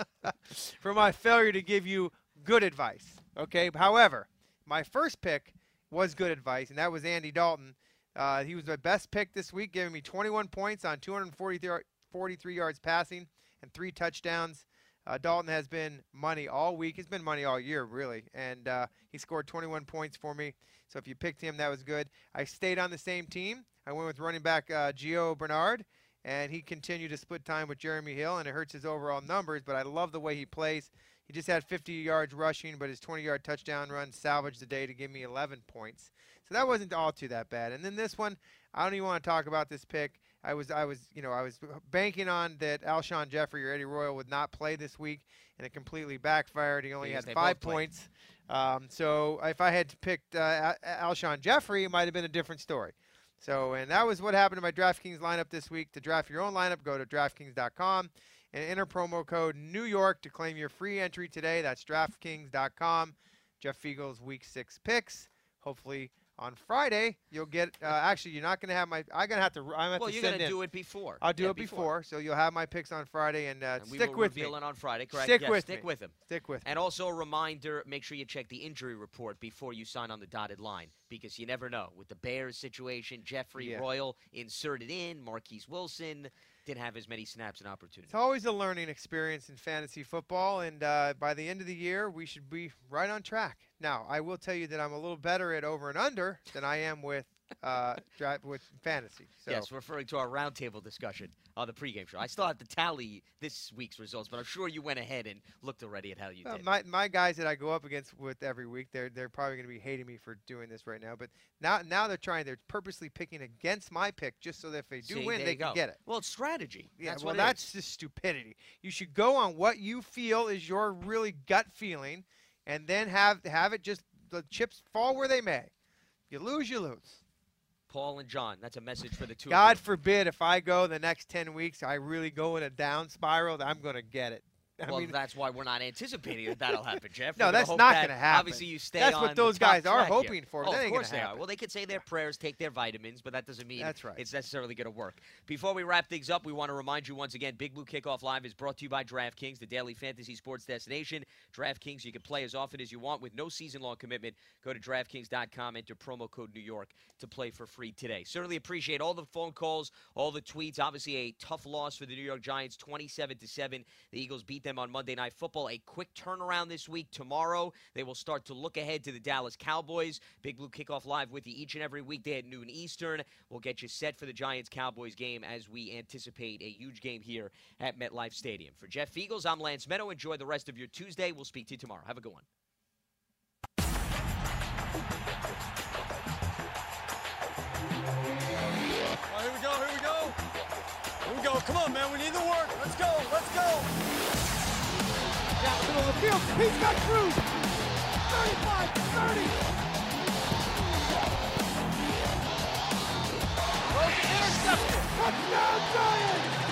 for my failure to give you good advice. Okay? However, my first pick was good advice, and that was Andy Dalton. Uh, he was my best pick this week, giving me twenty-one points on two hundred forty-three yards passing and three touchdowns. Uh, Dalton has been money all week. He's been money all year, really. And uh, he scored twenty-one points for me. So if you picked him, that was good. I stayed on the same team. I went with running back uh, Gio Bernard, and he continued to split time with Jeremy Hill, and it hurts his overall numbers, but I love the way he plays. He just had fifty yards rushing, but his twenty-yard touchdown run salvaged the day to give me eleven points. So that wasn't all too that bad. And then this one, I don't even want to talk about this pick. I was, I was, you know, I was banking on that Alshon Jeffrey or Eddie Royal would not play this week, and it completely backfired. He only Because had they five both played. points. Um, so if I had picked uh, Al- Alshon Jeffrey, it might have been a different story. So, and that was what happened to my DraftKings lineup this week. To draft your own lineup, go to DraftKings dot com and enter promo code New York to claim your free entry today. That's DraftKings dot com. Jeff Fiegel's Week Six picks. Hopefully on Friday you'll get. Uh, actually, you're not going to have my. I'm going to have to. I'm have Well, to you're send going to in. do it before. I'll do Yeah, it before. so you'll have my picks on Friday, and, uh, And we stick will with me. reveal it on Friday, correct? Stick Yes, with stick me. with him. Stick with me. And also a reminder, make sure you check the injury report before you sign on the dotted line, because you never know. With the Bears situation, Jeffrey Yeah. Royal inserted in, Marquise Wilson didn't have as many snaps and opportunities. It's always a learning experience in fantasy football, and uh, by the end of the year, we should be right on track. Now, I will tell you that I'm a little better at over and under than I am with uh, dra- with fantasy. So. Yes, referring to our roundtable discussion on the pregame show. I still have to tally this week's results, but I'm sure you went ahead and looked already at how you Uh, did. my my guys that I go up against with every week, they're they're probably going to be hating me for doing this right now. But now now they're trying, they're purposely picking against my pick just so that if they do See, win, there they you can go. get it. Well, it's strategy. Yeah, That's well, what it that's is. just stupidity. You should go on what you feel is your really gut feeling, and then have have it just the chips fall where they may. You lose, you lose. Paul and John, that's a message for the two God of you. forbid if I go the next ten weeks, I really go in a down spiral, I'm going to get it. I Well, mean, that's why we're not anticipating that that'll happen, Jeff. No, We're gonna that's hope not that gonna happen. Obviously, you stay That's on what those the top guys are track here. hoping for, but Oh, that of ain't course gonna they are. happen. Well, they could say their prayers, take their vitamins, but that doesn't mean That's right. it's necessarily going to work. Before we wrap things up, we want to remind you once again, Big Blue Kickoff Live is brought to you by DraftKings, the daily fantasy sports destination. DraftKings, you can play as often as you want with no season-long commitment. Go to DraftKings dot com, enter promo code New York to play for free today. Certainly appreciate all the phone calls, all the tweets. Obviously, a tough loss for the New York Giants, twenty-seven to seven. The Eagles beat them on Monday Night Football. A quick turnaround this week. Tomorrow, they will start to look ahead to the Dallas Cowboys. Big Blue Kickoff Live with you each and every weekday at noon Eastern. We'll get you set for the Giants-Cowboys game as we anticipate a huge game here at MetLife Stadium. For Jeff Fiegel's, I'm Lance Meadow. Enjoy the rest of your Tuesday. We'll speak to you tomorrow. Have a good one. Oh, here we go, here we go. Here we go. Come on, man. We need the work. Let's go, let's go. Down the middle of the field. He's got Cruz. thirty-five, thirty. Intercepted. Touchdown, Giants!